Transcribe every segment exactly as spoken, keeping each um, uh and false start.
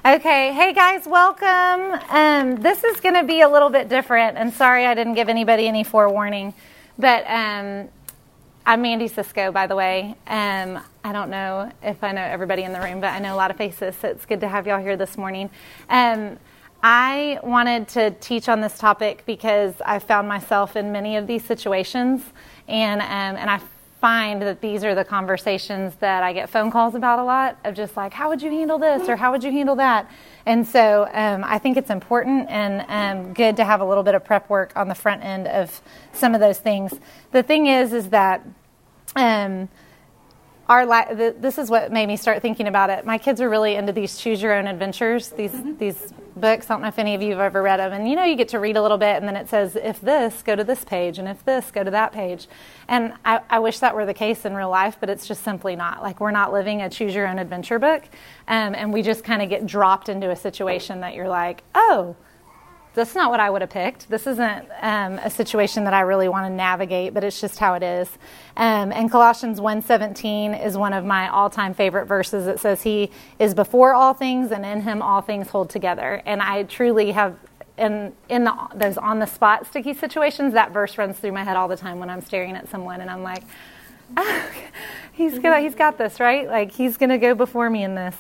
Okay, hey guys, welcome. Um, this is going to be a little bit different, and sorry I didn't give anybody any forewarning, but um, I'm Mandy Cisco, by the way. Um, I don't know if I know everybody in the room, but I know a lot of faces, so it's good to have y'all here this morning. Um, I wanted to teach on this topic because I found myself in many of these situations, and um, and I find that these are the conversations that I get phone calls about a lot, of just like, how would you handle this or how would you handle that? And so um, I think it's important and um, good to have a little bit of prep work on the front end of some of those things. The thing is, is that um, our la- the, this is what made me start thinking about it. My kids are really into these choose your own adventures, these mm-hmm. these books. I don't know if any of you have ever read them. And you know, you get to read a little bit and then it says, if this, go to this page, and if this, go to that page. And I, I wish that were the case in real life, but it's just simply not. Like, we're not living a choose your own adventure book. Um, and we just kind of get dropped into a situation that you're like, oh, that's not what I would have picked. This isn't um, a situation that I really want to navigate, but it's just how it is. Um, and Colossians one seventeen is one of my all-time favorite verses. It says, he is before all things, and in him all things hold together. And I truly have, in, in the, those on-the-spot sticky situations, that verse runs through my head all the time when I'm staring at someone, and I'm like, oh, he's gonna, he's got this, right? Like, he's going to go before me in this.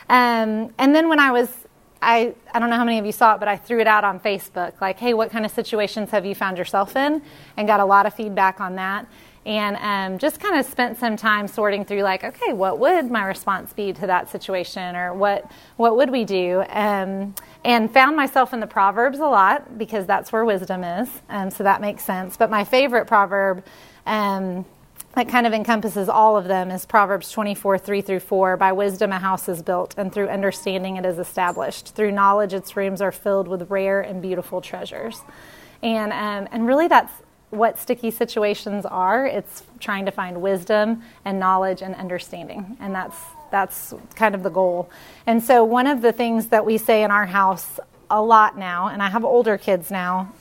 Um, and then when I was I, I don't know how many of you saw it, but I threw it out on Facebook. Like, hey, what kind of situations have you found yourself in? And got a lot of feedback on that. And um, just kind of spent some time sorting through, like, okay, what would my response be to that situation? Or what what would we do? Um, and found myself in the Proverbs a lot, because that's where wisdom is. Um, so that makes sense. But my favorite proverb, um, that kind of encompasses all of them, is Proverbs twenty-four, three through four. By wisdom a house is built, and through understanding it is established. Through knowledge its rooms are filled with rare and beautiful treasures. And um, and really that's what sticky situations are. It's trying to find wisdom and knowledge and understanding. And that's that's kind of the goal. And so one of the things that we say in our house a lot now, and I have older kids now,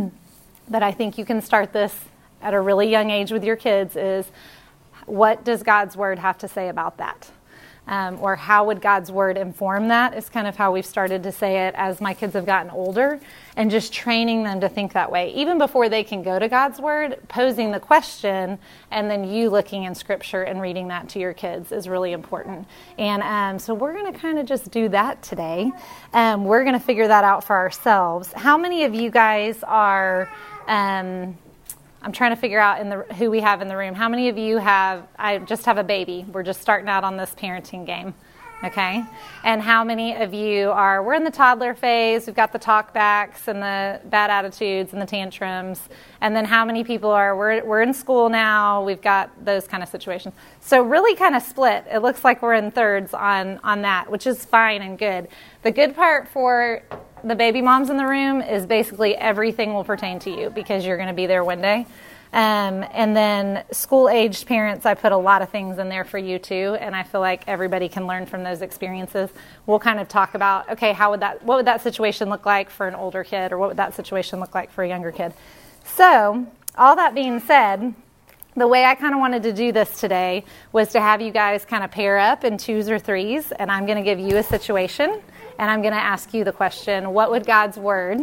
but I think you can start this at a really young age with your kids, is, what does God's word have to say about that? Um, or how would God's word inform that, is kind of how we've started to say it as my kids have gotten older, and just training them to think that way. Even before they can go to God's word, posing the question and then you looking in scripture and reading that to your kids is really important. And um, so we're going to kind of just do that today. Um, we're going to figure that out for ourselves. How many of you guys are... Um, I'm trying to figure out in the who we have in the room. How many of you have, I just have a baby. We're just starting out on this parenting game, okay? And how many of you are, we're in the toddler phase, we've got the talkbacks and the bad attitudes and the tantrums. And then how many people are, we're we're in school now, we've got those kind of situations. So really kind of split. It looks like we're in thirds on, on that, which is fine and good. The good part for the baby moms in the room is basically everything will pertain to you, because you're going to be there one day. Um, and then school-aged parents, I put a lot of things in there for you too, and I feel like everybody can learn from those experiences. We'll kind of talk about, okay, how would that, what would that situation look like for an older kid, or what would that situation look like for a younger kid? So, all that being said, the way I kind of wanted to do this today was to have you guys kind of pair up in twos or threes, and I'm going to give you a situation, and I'm going to ask you the question, what would God's word,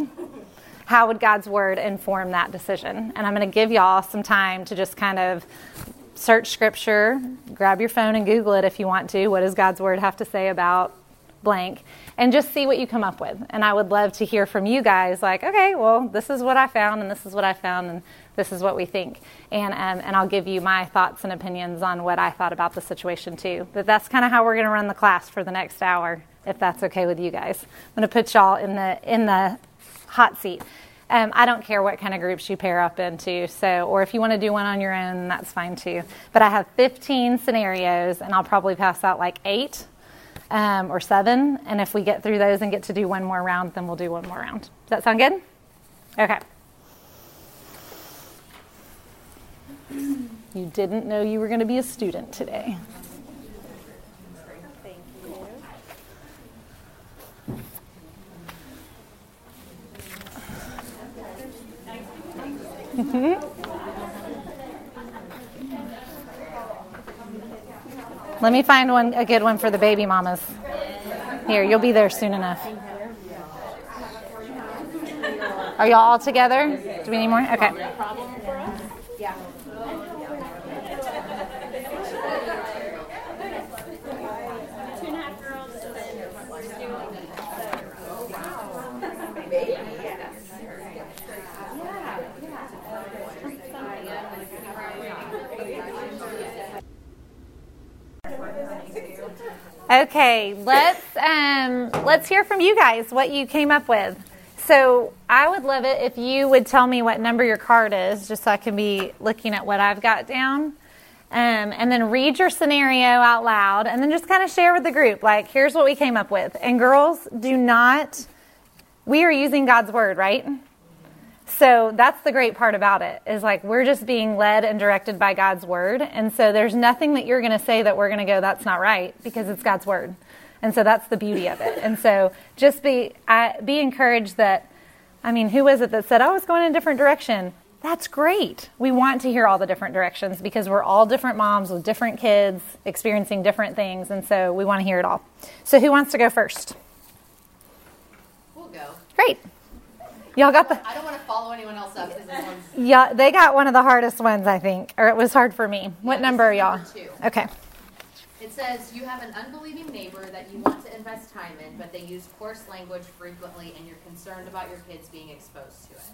how would God's word inform that decision? And I'm going to give y'all some time to just kind of search scripture, grab your phone and Google it if you want to. What does God's word have to say about blank? And just see what you come up with. And I would love to hear from you guys, like, okay, well, this is what I found, and this is what I found, and this is what we think. And um, and I'll give you my thoughts and opinions on what I thought about the situation too. But that's kind of how we're going to run the class for the next hour, if that's okay with you guys. I'm going to put y'all in the in the hot seat. Um, I don't care what kind of groups you pair up into, so, or if you want to do one on your own, that's fine too. But I have fifteen scenarios, and I'll probably pass out like eight um, or seven. And if we get through those and get to do one more round, then we'll do one more round. Does that sound good? Okay. You didn't know you were going to be a student today. Thank you. Mm-hmm. Let me find one, a good one for the baby mamas. Here, you'll be there soon enough. Are y'all all together? Do we need more? Okay. Yeah. Okay, let's um, let's hear from you guys what you came up with. So I would love it if you would tell me what number your card is, just so I can be looking at what I've got down. Um, and then read your scenario out loud, and then just kind of share with the group, like, here's what we came up with. And girls, do not, we are using God's word, right? So that's the great part about it, is like we're just being led and directed by God's word. And so there's nothing that you're going to say that we're going to go, that's not right, because it's God's word. And so that's the beauty of it. And so just be I, be encouraged that, I mean, who was it that said, I was going in a different direction? That's great. We want to hear all the different directions because we're all different moms with different kids experiencing different things. And so we want to hear it all. So who wants to go first? We'll go. Great. Y'all got the... I don't want to follow anyone else up because this one's... Yeah, they got one of the hardest ones, I think. Or it was hard for me. What Yeah, number are y'all? number two. Okay. It says, you have an unbelieving neighbor that you want to invest time in, but they use coarse language frequently, and you're concerned about your kids being exposed to it.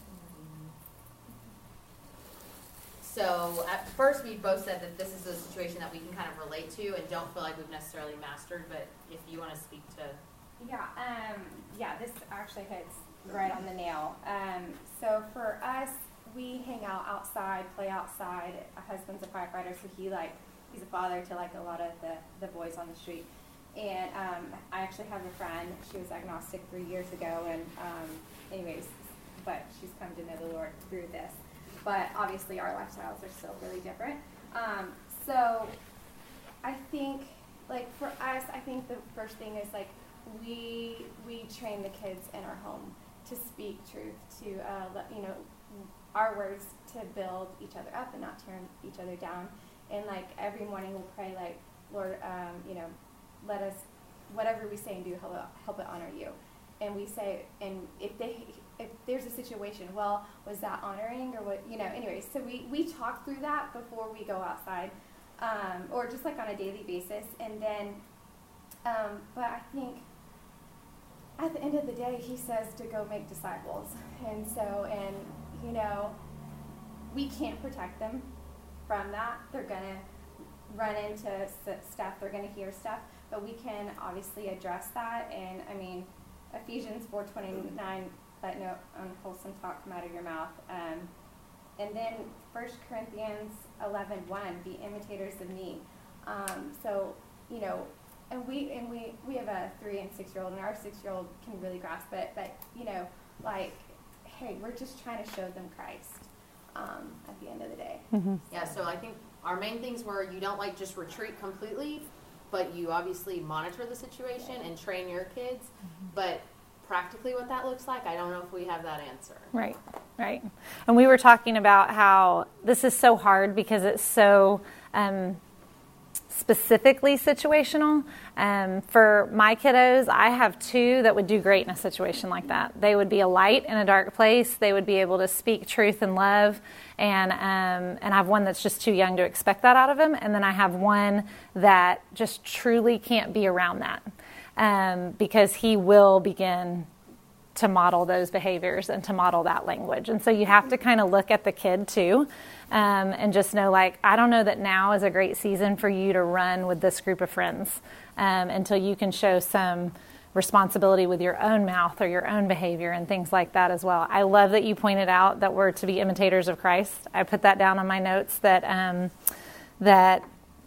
So at first we both said that this is a situation that we can kind of relate to and don't feel like we've necessarily mastered, but if you want to speak to... Yeah, um, yeah, this actually hits right on the nail. Um, so for us, we hang out outside, play outside. My husband's a firefighter, so he like he's a father to like a lot of the, the boys on the street. And um, I actually have a friend. She was agnostic three years ago, and um, anyways, but she's come to know the Lord through this. But obviously, our lifestyles are still really different. Um, so I think, like for us, I think the first thing is like we we train the kids in our home to speak truth, to uh, let, you know, our words to build each other up and not tear each other down. And like every morning we'll pray like, Lord, um, you know, let us, whatever we say and do, help it, help it honor you. And we say, and if they, if there's a situation, well, was that honoring or what, you know, anyways, so we, we talk through that before we go outside, um, or just like on a daily basis. And then, um, but I think at the end of the day, he says to go make disciples. And so, and, you know, we can't protect them from that. They're going to run into stuff, they're going to hear stuff, but we can obviously address that. And I mean, Ephesians four twenty-nine, let no unwholesome talk come out of your mouth. Um, and then First Corinthians eleven one, be imitators of me. Um, so, you know, and we and we, we have a three and six year old, and our six year old can really grasp it. But you know, like, hey, we're just trying to show them Christ um, at the end of the day. Mm-hmm. Yeah, so I think our main things were you don't like just retreat completely, but you obviously monitor the situation and train your kids. Mm-hmm. But practically what that looks like, I don't know if we have that answer. Right, right. And we were talking about how this is so hard because it's so um, specifically situational. Um, for my kiddos, I have two that would do great in a situation like that. They would be a light in a dark place. They would be able to speak truth and love. And um, and I have one that's just too young to expect that out of him. And then I have one that just truly can't be around that um, because he will begin to model those behaviors and to model that language. And so you have to kind of look at the kid too um, and just know, like, I don't know that now is a great season for you to run with this group of friends um, until you can show some responsibility with your own mouth or your own behavior and things like that as well. I love that you pointed out that we're to be imitators of Christ. I put that down on my notes that um, that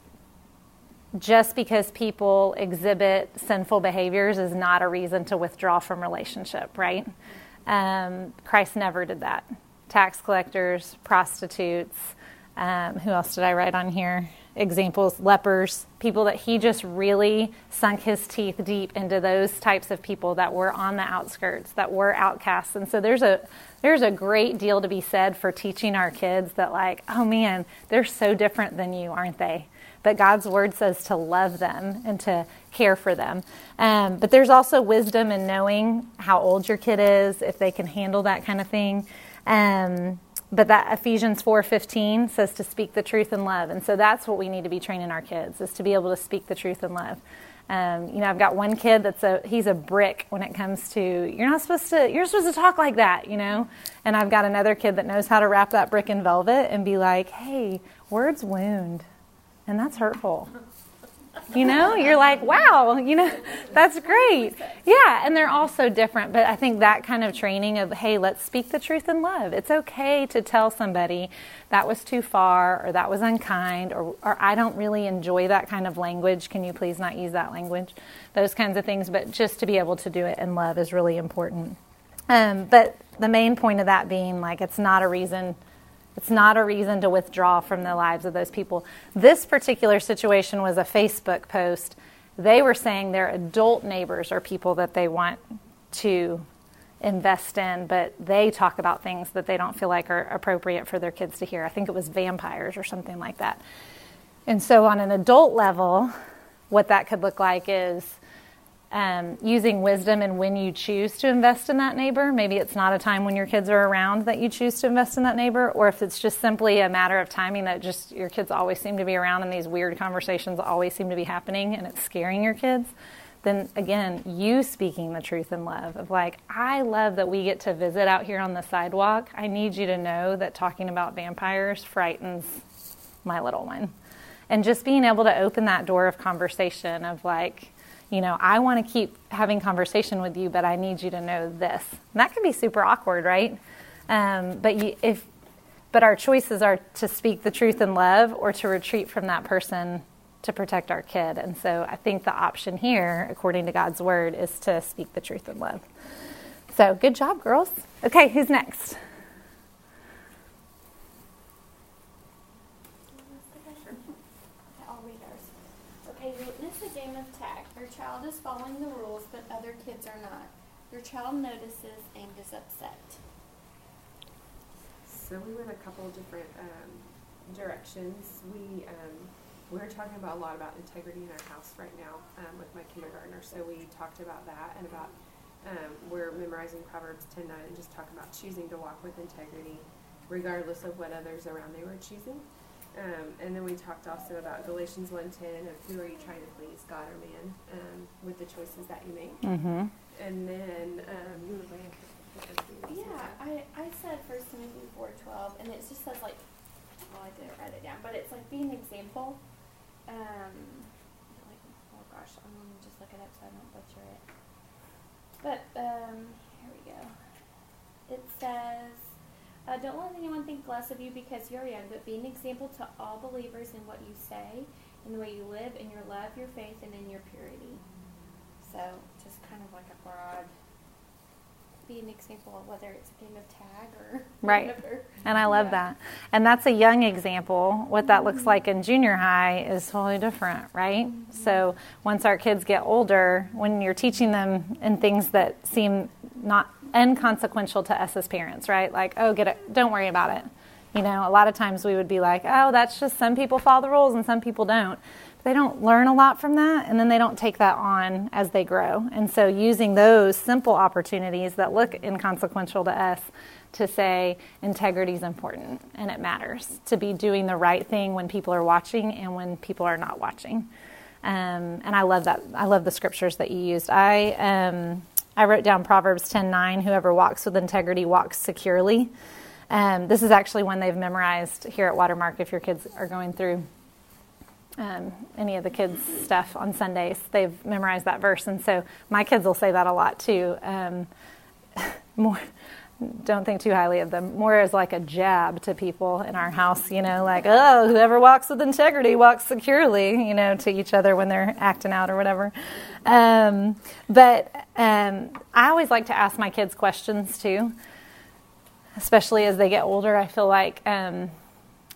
just because people exhibit sinful behaviors is not a reason to withdraw from relationship, right? Um, Christ never did that. Tax collectors, prostitutes, um, who else did I write on here? Examples, lepers, people that he just really sunk his teeth deep into those types of people that were on the outskirts, that were outcasts. And so there's a there's a great deal to be said for teaching our kids that, like, oh man, they're so different than you, aren't they? But God's word says to love them and to care for them. Um, but there's also wisdom in knowing how old your kid is, if they can handle that kind of thing. Um, but that Ephesians four fifteen says to speak the truth in love. And so that's what we need to be training our kids, is to be able to speak the truth in love. Um, you know, I've got one kid that's a, he's a brick when it comes to, you're not supposed to, you're supposed to talk like that, you know? And I've got another kid that knows how to wrap that brick in velvet and be like, hey, words wound, and that's hurtful. You know, you're like, wow, you know, that's great. Yeah, and they're all so different. But I think that kind of training of, hey, let's speak the truth in love. It's okay to tell somebody that was too far, or that was unkind, or, or I don't really enjoy that kind of language. Can you please not use that language? Those kinds of things. But just to be able to do it in love is really important. Um, but the main point of that being, like, it's not a reason... It's not a reason to withdraw from the lives of those people. This particular situation was a Facebook post. They were saying their adult neighbors are people that they want to invest in, but they talk about things that they don't feel like are appropriate for their kids to hear. I think it was vampires or something like that. And so on an adult level, what that could look like is Um, using wisdom and when you choose to invest in that neighbor. Maybe it's not a time when your kids are around that you choose to invest in that neighbor, or if it's just simply a matter of timing that just your kids always seem to be around and these weird conversations always seem to be happening and it's scaring your kids, then again, you speaking the truth in love of like, I love that we get to visit out here on the sidewalk. I need you to know that talking about vampires frightens my little one. And just being able to open that door of conversation of like, you know, I want to keep having conversation with you, but I need you to know this. And that can be super awkward, right? Um, but you, if, but our choices are to speak the truth in love or to retreat from that person to protect our kid. And so I think the option here, according to God's word, is to speak the truth in love. So good job, girls. Okay, who's next? You witness a game of tag. Your child is following the rules, but other kids are not. Your child notices and is upset. So we went a couple different um, directions. We um, we're talking about a lot about integrity in our house right now um, with my kindergartner. So we talked about that and about um, we're memorizing Proverbs ten nine and just talking about choosing to walk with integrity, regardless of what others around they were choosing. Um, and then we talked also about Galatians one ten of who are you trying to please, God or man, um, with the choices that you make. Mm-hmm. And then um, you were going to Yeah, I, I said First Timothy four twelve, and it just says like, well, I didn't write it down, but it's like be an example. Um, like, oh gosh, I'm gonna just look it up so I don't butcher it. But um, here we go. It says. Uh, don't let anyone think less of you because you're young, but be an example to all believers in what you say, in the way you live, in your love, your faith, and in your purity. So, just kind of like a broad, be an example of whether it's a game of tag or right. whatever. And I love yeah. that. And that's a young example. What that looks like in junior high is totally different, right? Mm-hmm. So once our kids get older, when you're teaching them in things that seem not inconsequential to us as parents, right? Like, oh, get it, don't worry about it. You know, a lot of times we would be like, oh, that's just some people follow the rules and some people don't. But they don't learn a lot from that, and then they don't take that on as they grow. And so using those simple opportunities that look inconsequential to us to say integrity is important and it matters to be doing the right thing when people are watching and when people are not watching. Um, and I love that. I love the scriptures that you used. I um, I wrote down Proverbs ten nine, whoever walks with integrity walks securely. Um, this is actually one they've memorized here at Watermark. If your kids are going through um, any of the kids' stuff on Sundays, they've memorized that verse. And so my kids will say that a lot too. Um, more, don't think too highly of them. More as like a jab to people in our house, you know, like, oh, whoever walks with integrity walks securely, you know, to each other when they're acting out or whatever. Um, but um, I always like to ask my kids questions too. Especially as they get older, I feel like um,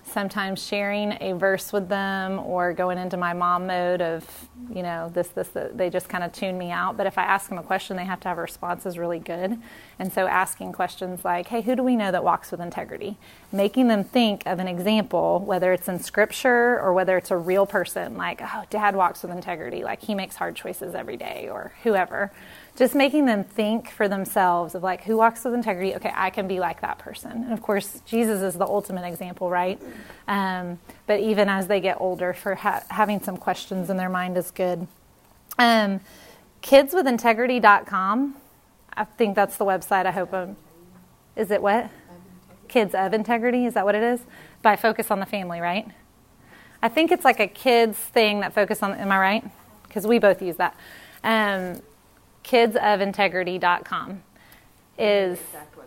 sometimes sharing a verse with them or going into my mom mode of, you know, this, this, this, they just kind of tune me out. But if I ask them a question, they have to have a response is really good. And so asking questions like, hey, who do we know that walks with integrity? Making them think of an example, whether it's in scripture or whether it's a real person, like, oh, Dad walks with integrity, like he makes hard choices every day, or whoever. Just making them think for themselves of like, who walks with integrity? Okay, I can be like that person. And of course, Jesus is the ultimate example, right? Um, but even as they get older, for ha- having some questions in their mind is good. Um, kids with integrity dot com, I think that's the website. I hope I'm, is it what? Kids of Integrity, is that what it is? By Focus on the Family, right? I think it's like a kids thing that focus on, am I right? Because we both use that. Um, kids of integrity dot com is,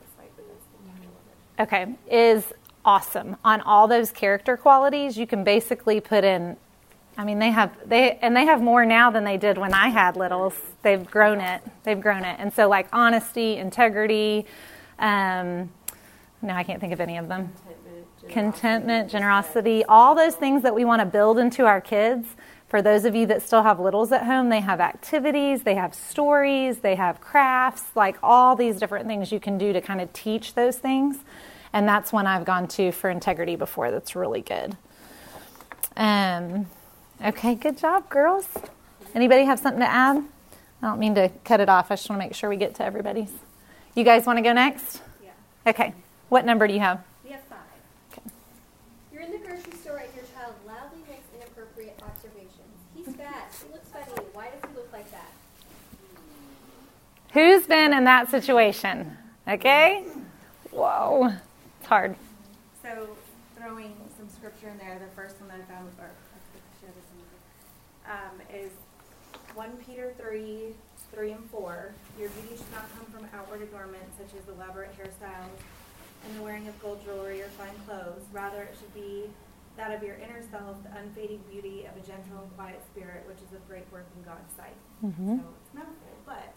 okay, is awesome. On all those character qualities, you can basically put in, I mean, they have, they and they have more now than they did when I had littles. They've grown it. They've grown it. And so like honesty, integrity, um, no, I can't think of any of them. Contentment, generosity, Contentment, generosity, all those things that we want to build into our kids. For those of you that still have littles at home, they have activities, they have stories, they have crafts, like all these different things you can do to kind of teach those things. And that's one I've gone to for integrity before. That's really good. Um, okay, good job, girls. Anybody have something to add? I don't mean to cut it off. I just want to make sure we get to everybody's. You guys want to go next? Yeah. Okay. What number do you have? We have five. Okay. You're in the grocery store and your child loudly makes inappropriate observations. He's fat. He looks funny. Why does he look like that? Who's been in that situation? Okay? Whoa. It's hard. So throwing some scripture in there, the first one that I found, or I share this in, um, is First Peter three, three and four. Your beauty should not come from outward adornment, such as elaborate hairstyles and the wearing of gold jewelry or fine clothes. Rather, it should be that of your inner self, the unfading beauty of a gentle and quiet spirit, which is of great worth in God's sight. Mm-hmm. So it's mouthful, but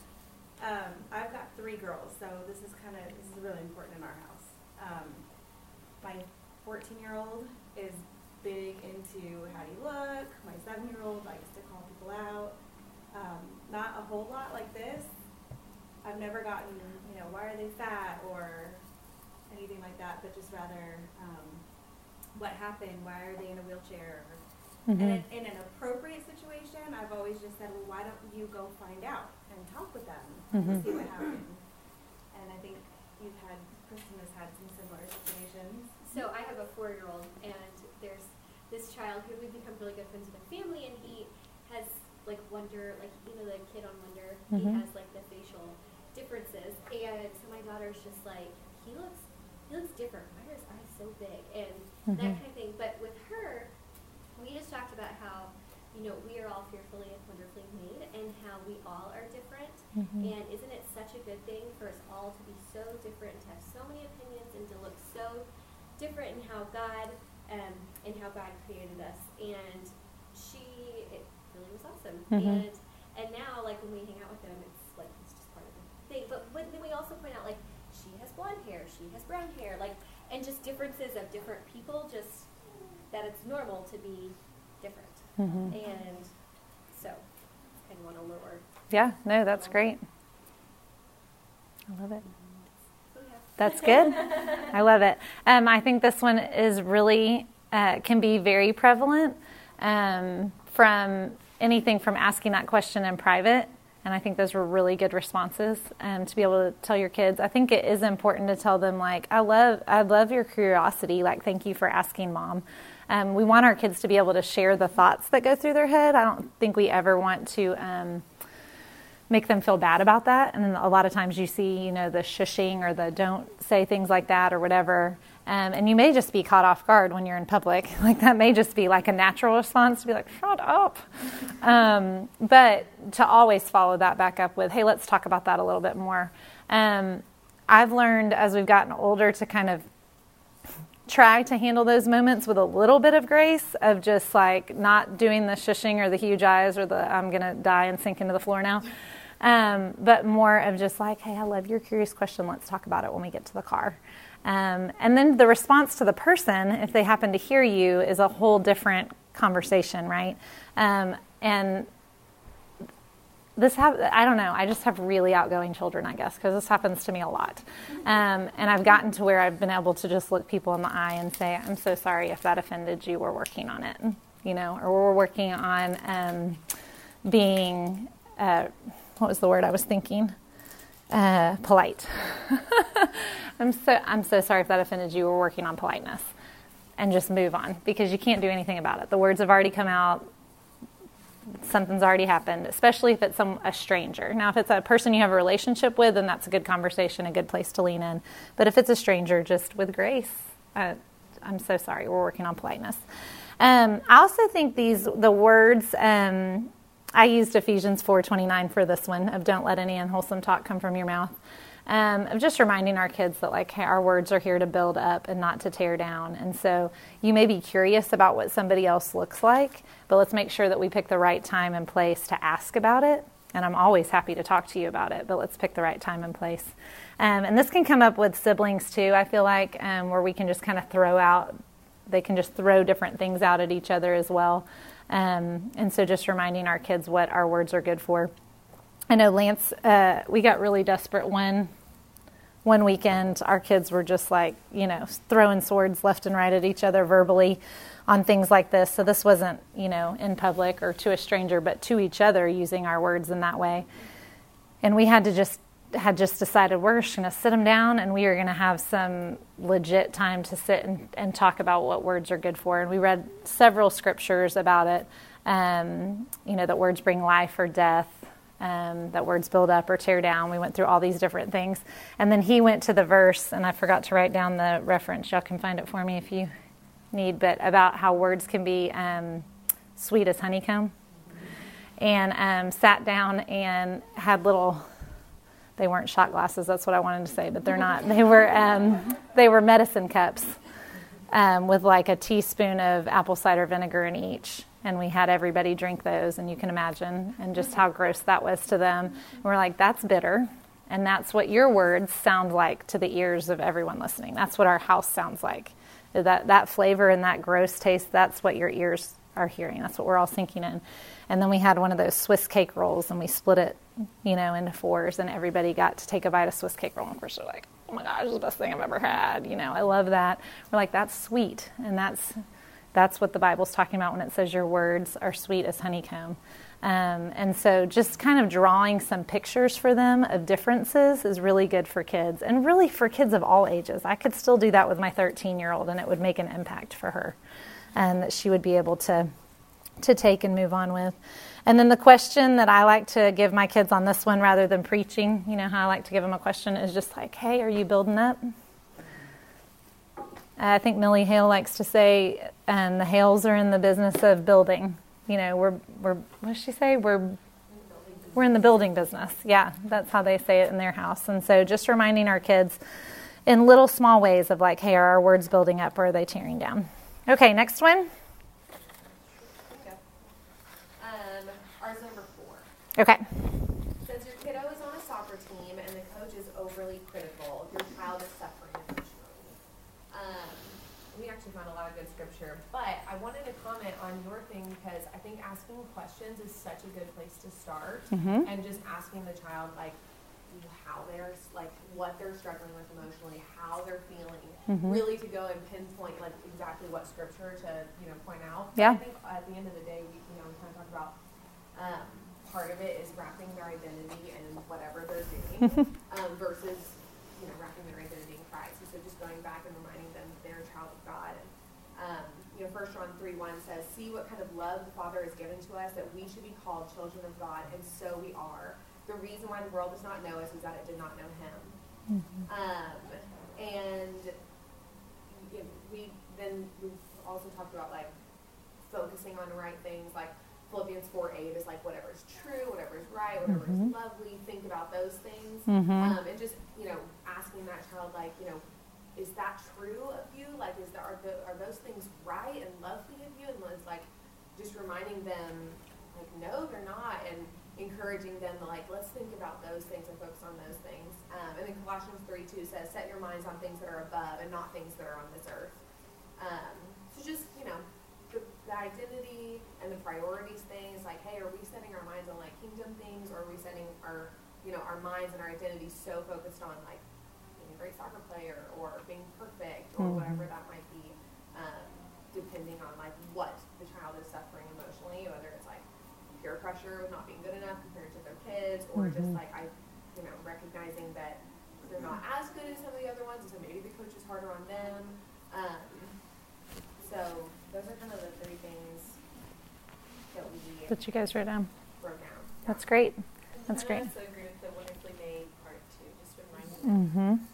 um, I've got three girls, so this is kind of this is really important in our house. Um, my fourteen-year-old is big into how do you look. My seven-year-old likes to call people out. Um, not a whole lot like this. I've never gotten, you know, why are they fat or anything like that, but just rather um, what happened, why are they in a wheelchair? Mm-hmm. And in, in an appropriate situation, I've always just said, well, why don't you go find out and talk with them Mm-hmm. and see what happened. And I think you've had, Kristen has had some similar situations. So I have a four-year-old, and there's this child who we've become really good friends with the family, and he has like Wonder, like you know the kid on Wonder, Mm-hmm. he has like the facial differences, and so my daughter's just like, he looks, he looks different. Why are his eyes so big, and Mm-hmm. that kind of thing. But with her, we just talked about how, you know, we are all fearfully and wonderfully made, and how we all are different. Mm-hmm. And isn't it such a good thing for us all to be so different, to have so many opinions, and to look so different in how God um, and how God created us? And she, it really was awesome. Mhm. And and now, like when we hang out with them, it's like it's just part of the thing. But, but then we also point out, like, she has blonde hair, she has brown hair, like, and just differences of different people. Just that it's normal to be different. Mm-hmm. And so, I kind of want to lower. Yeah, no, that's great. I love it. So yeah. That's good. I love it. Um, I think this one is really, uh, can be very prevalent um, from anything from asking that question in private. And I think those were really good responses um, to be able to tell your kids. I think it is important to tell them, like, I love I love your curiosity. Like, thank you for asking, Mom. Um, we want our kids to be able to share the thoughts that go through their head. I don't think we ever want to um, make them feel bad about that. And then a lot of times you see, you know, the shushing or the don't say things like that or whatever. Um, and you may just be caught off guard when you're in public. Like that may just be like a natural response to be like, shut up. Um, but to always follow that back up with, hey, let's talk about that a little bit more. Um, I've learned as we've gotten older to kind of try to handle those moments with a little bit of grace of just like not doing the shushing or the huge eyes or the I'm going to die and sink into the floor now. Um, but more of just like, hey, I love your curious question. Let's talk about it when we get to the car. Um, and then the response to the person, if they happen to hear you, is a whole different conversation, right? Um, and this have I don't know. I just have really outgoing children, I guess, because this happens to me a lot. Um, and I've gotten to where I've been able to just look people in the eye and say, "I'm so sorry if that offended you. We're working on it," you know, or we're working on um, being uh, what was the word I was thinking? Uh, polite. I'm so I'm so sorry if that offended you. We're working on politeness, and just move on, because you can't do anything about it. The words have already come out. Something's already happened, especially if it's some a stranger. Now, if it's a person you have a relationship with, then that's a good conversation, a good place to lean in. But if it's a stranger, just with grace, uh, I'm so sorry. We're working on politeness. Um, I also think these the words. Um, I used Ephesians four twenty-nine for this one of "Don't let any unwholesome talk come from your mouth." Um, of just reminding our kids that, like, hey, our words are here to build up and not to tear down. And so you may be curious about what somebody else looks like, but let's make sure that we pick the right time and place to ask about it. And I'm always happy to talk to you about it, but let's pick the right time and place. Um, and this can come up with siblings too, I feel like, um, where we can just kind of throw out, they can just throw different things out at each other as well. Um, and so just reminding our kids what our words are good for. I know Lance, uh, we got really desperate one One weekend. Our kids were just like, you know, throwing swords left and right at each other verbally on things like this. So this wasn't, you know, in public or to a stranger, but to each other, using our words in that way. And we had to just, had just decided we're just going to sit them down, and we are going to have some legit time to sit and, and talk about what words are good for. And we read several scriptures about it, um, you know, that words bring life or death. Um, that words build up or tear down. We went through all these different things. And then he went to the verse, and I forgot to write down the reference. Y'all can find it for me if you need, but about how words can be um, sweet as honeycomb. And um, sat down and had little, they weren't shot glasses, that's what I wanted to say, but they're not. They were, um, they were medicine cups um, with like a teaspoon of apple cider vinegar in each. And we had everybody drink those, and you can imagine, and just how gross that was to them. And we're like, that's bitter, and that's what your words sound like to the ears of everyone listening. That's what our house sounds like. That that flavor and that gross taste, that's what your ears are hearing. That's what we're all sinking in. And then we had one of those Swiss cake rolls, and we split it, you know, into fours, and everybody got to take a bite of Swiss cake roll. And of course, they're like, oh my gosh, this is the best thing I've ever had. You know, I love that. We're like, that's sweet, and that's... That's what the Bible's talking about when it says your words are sweet as honeycomb. Um, and so just kind of drawing some pictures for them of differences is really good for kids, and really for kids of all ages. I could still do that with my thirteen-year-old, and it would make an impact for her, and that she would be able to to take and move on with. And then the question that I like to give my kids on this one, rather than preaching, you know how I like to give them a question, is just like, hey, are you building up? I think Millie Hale likes to say, um, the Hales are in the business of building. You know, we're, we're, what does she say? We're, we're in the building business. Yeah, that's how they say it in their house. And so just reminding our kids in little small ways of like, hey, are our words building up or are they tearing down? Okay, next one. Um, ours number four. Okay. Since your kiddo is on a soccer team and the coach is overly critical, your child is suffering emotionally. Um, we actually found a lot of good scripture, but I wanted to comment on your thing because I think asking questions is such a good place to start, Mm-hmm. and just asking the child like how they're like what they're struggling with emotionally, how they're feeling, Mm-hmm. really to go and pinpoint like exactly what scripture to you know point out. Yeah. I think at the end of the day, we you know we kind of talk about um, part of it is wrapping their identity in whatever they're doing um, versus you know wrapping their identity in Christ. And so just going back and reminding them that they're a child of God. And, um, you know, First John three one says, "See what kind of love the Father has given to us, that we should be called children of God, and so we are. The reason why the world does not know us is that it did not know Him." Mm-hmm. Um, and you know, we then we've also talked about like focusing on the right things, like Philippians four eight is like whatever is true, whatever is right, whatever Mm-hmm. is lovely. Think about those things, Mm-hmm. um, and just you know asking that child like you know. Is that true of you? Like, is there, are, the, are those things right and lovely of you? And it's like, just reminding them, like, no, they're not. And encouraging them to like, let's think about those things and focus on those things. Um, and then Colossians three two says, set your minds on things that are above and not things that are on this earth. Um, so just, you know, the, the identity and the priorities things, like, hey, are we setting our minds on like kingdom things, or are we setting our, you know, our minds and our identity so focused on like being a great soccer player or being perfect or mm-hmm. whatever that might be, um, depending on like what the child is suffering emotionally, whether it's like peer pressure of not being good enough compared to their kids, or mm-hmm. just like I, you know, recognizing that they're not as good as some of the other ones, and so maybe the coach is harder on them. Um, so those are kind of the three things that we that you guys wrote down. Wrote down. Yeah. That's great. That's and great. I also agree with the wonderfully made part too. Just reminding mm-hmm. them.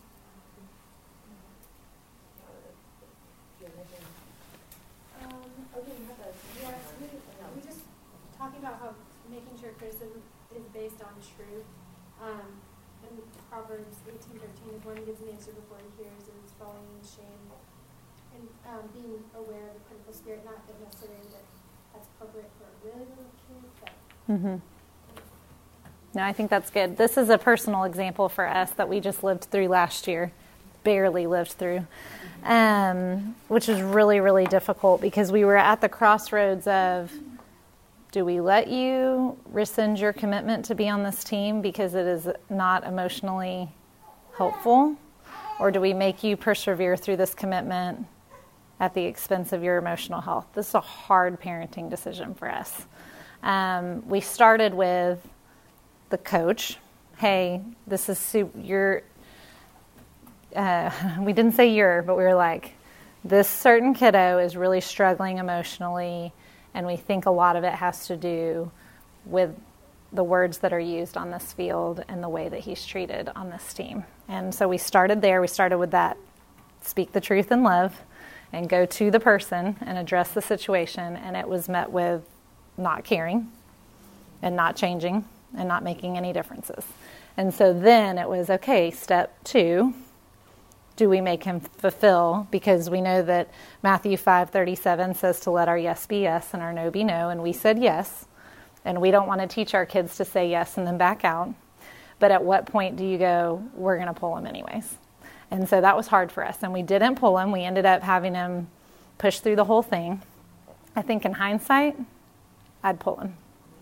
Um, okay, you have a, yeah, we, we just talking about how making sure criticism is based on truth. Um, and Proverbs eighteen thirteen is one who gives an answer before he hears and is falling in shame. And um, being aware of the critical spirit, not that necessarily that that's appropriate for a really little kid, but. Mm-hmm. No, I think that's good. This is a personal example for us that we just lived through last year, barely lived through, um, which was really, really difficult because we were at the crossroads of, do we let you rescind your commitment to be on this team because it is not emotionally helpful, or do we make you persevere through this commitment at the expense of your emotional health? This is a hard parenting decision for us. Um, we started with the coach. Hey, this is su- your, uh, we didn't say your, but we were like, this certain kiddo is really struggling emotionally, and we think a lot of it has to do with the words that are used on this field and the way that he's treated on this team. And so we started there. We started with that, speak the truth in love, and go to the person and address the situation. And it was met with not caring and not changing and not making any differences. And so then it was, okay, step two, do we make him fulfill? Because we know that Matthew five thirty-seven says to let our yes be yes and our no be no. And we said yes. And we don't want to teach our kids to say yes and then back out. But at what point do you go, we're going to pull him anyways? And so that was hard for us. And we didn't pull him. We ended up having him push through the whole thing. I think in hindsight, I'd pull him.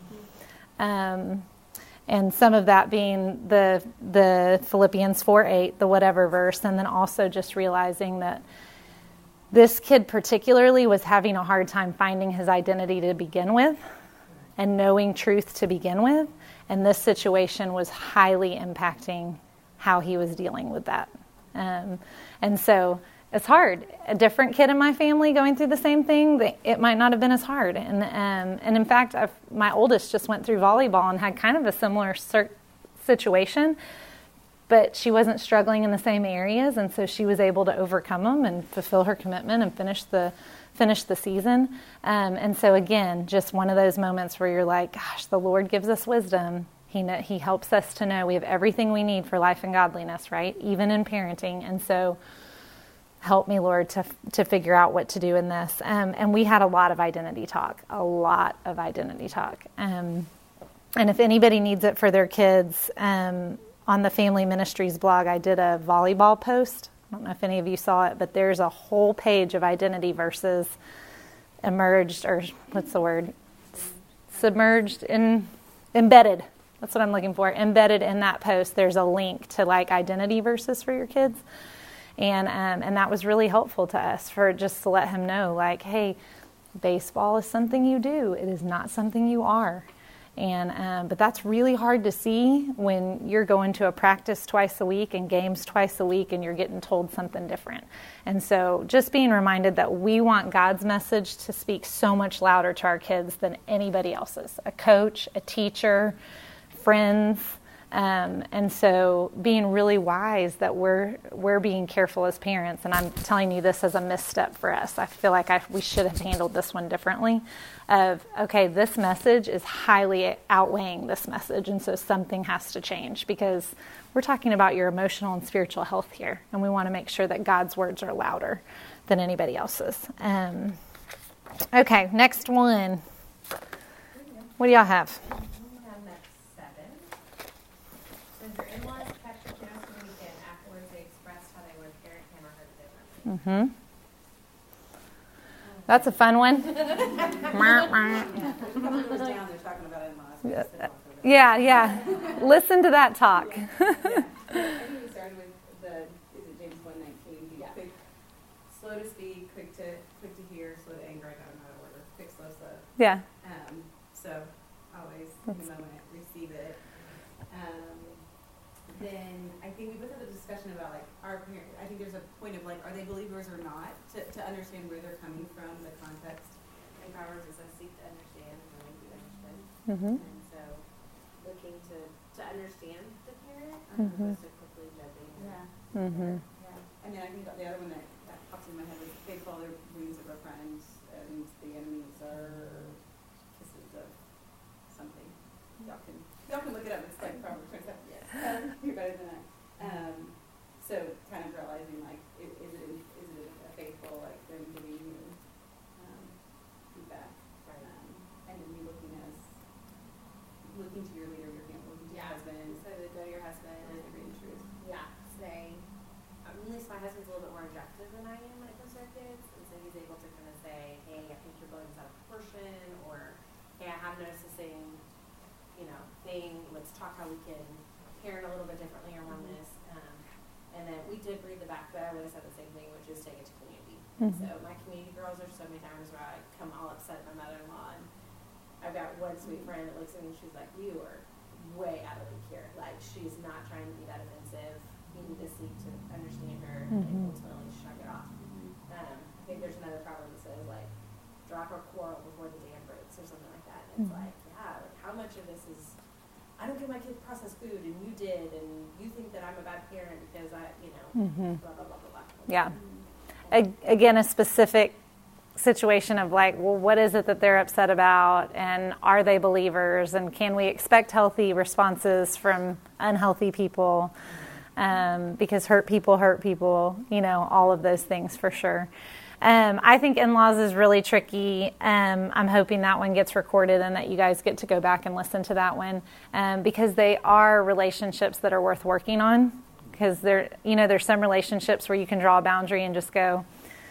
Um, and some of that being the the Philippians four eight, the whatever verse, and then also just realizing that this kid particularly was having a hard time finding his identity to begin with and knowing truth to begin with. And this situation was highly impacting how he was dealing with that. Um, and so it's hard. A different kid in my family going through the same thing, it might not have been as hard. And um, and in fact, I've, my oldest just went through volleyball and had kind of a similar cir- situation, but she wasn't struggling in the same areas, and so she was able to overcome them and fulfill her commitment and finish the finish the season. Um, and so again, just one of those moments where you're like, gosh, the Lord gives us wisdom. He know, He helps us to know we have everything we need for life and godliness, right? Even in parenting. And so help me, Lord, to to figure out what to do in this. Um, and we had a lot of identity talk, a lot of identity talk. Um, and if anybody needs it for their kids, um, on the Family Ministries blog, I did a volleyball post. I don't know if any of you saw it, but there's a whole page of identity verses emerged, or what's the word? Submerged in, embedded. That's what I'm looking for. Embedded in that post, there's a link to like identity verses for your kids. And um, and that was really helpful to us for just to let him know, like, hey, baseball is something you do. It is not something you are. And um, but that's really hard to see when you're going to a practice twice a week and games twice a week and you're getting told something different. And so just being reminded that we want God's message to speak so much louder to our kids than anybody else's, a coach, a teacher, friends. Um, and so being really wise that we're we're being careful as parents, and I'm telling you this as a misstep for us. I feel like I, we should have handled this one differently. Of, okay, this message is highly outweighing this message, and so something has to change because we're talking about your emotional and spiritual health here, and we want to make sure that God's words are louder than anybody else's. Um, okay, next one. What do y'all have? Mm-hmm. That's a fun one. Yeah, yeah. Listen to that talk. I think we started with the, is it James one nineteen? Yeah. Quick, slow to speak, quick to quick to hear, slow to anger. I got them out of order. Quick, slow, slow. Yeah. Um, so always in the moment, receive it. Um, then I think we both had a discussion about like our parent. I think there's a point of like, are they believers or not? To to understand where they're coming from, the context. And Proverbs is, "I seek to understand, and I be understood." Mm-hmm. And so, looking to to understand the parent, as Mm-hmm. opposed to quickly judging. Yeah. Mm-hmm. Yeah. And then I think the other one that, that pops in my head was faithful are the wounds of a friend, and the enemies are kisses of something. Y'all can y'all can look it up. It's like Proverbs twenty-seven. Yes, um, you're better than I. Um, so kind of realizing like, is, is it is it a faithful like them giving you um, feedback, um, and then you looking as looking to your leader, your family, looking to Yeah. your husband. So to go to your husband And and agree in truth. yeah, say, at least my husband's a little bit more objective than I am when it comes to our kids, and so he's able to kind of say, hey, I think you're going out of proportion, or hey, I have noticed the same, you know, thing. Let's talk how we can parent a little bit differently around Mm-hmm. this. Um, and then we did read the back, but I would have said the same thing, which is take it to community. Mhm. So my community girls, there's so many times where I come all upset at my mother-in-law, and I've got one sweet friend that looks at me and she's like, you are way out of league here. Like, she's not trying to be that offensive. You need to seek to understand her Mhm. and ultimately shrug it off. Um, I think there's another proverb that says, like, drop a quarrel before the dam breaks or something like that. And it's Mhm. like, yeah, like, how much of this is, I don't give my kids processed food and you did, and you think that I'm a bad parent because I, you know, Mhm. blah, blah, blah, blah, blah. Yeah. A- again, a specific situation of like, well, what is it that they're upset about, and are they believers, and can we expect healthy responses from unhealthy people, um, because hurt people hurt people, you know, all of those things for sure. Um, I think in-laws is really tricky. Um, I'm hoping that one gets recorded and that you guys get to go back and listen to that one, um, because they are relationships that are worth working on. Because there, you know, there's some relationships where you can draw a boundary and just go,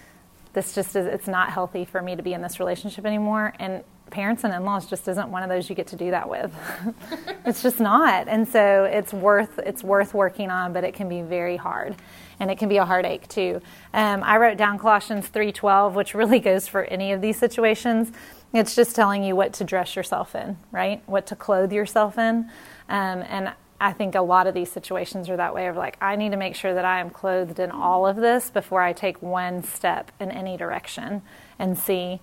this just is, it's not healthy for me to be in this relationship anymore. And parents and in-laws just isn't one of those you get to do that with. It's just not. And so it's worth, it's worth working on, but it can be very hard. And it can be a heartache too. Um, I wrote down Colossians three twelve, which really goes for any of these situations. It's just telling you what to dress yourself in, right? What to clothe yourself in. Um, and I think a lot of these situations are that way of like, I need to make sure that I am clothed in all of this before I take one step in any direction and see.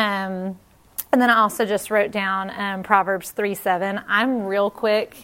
Um, and then I also just wrote down um, Proverbs three seven. I'm real quick,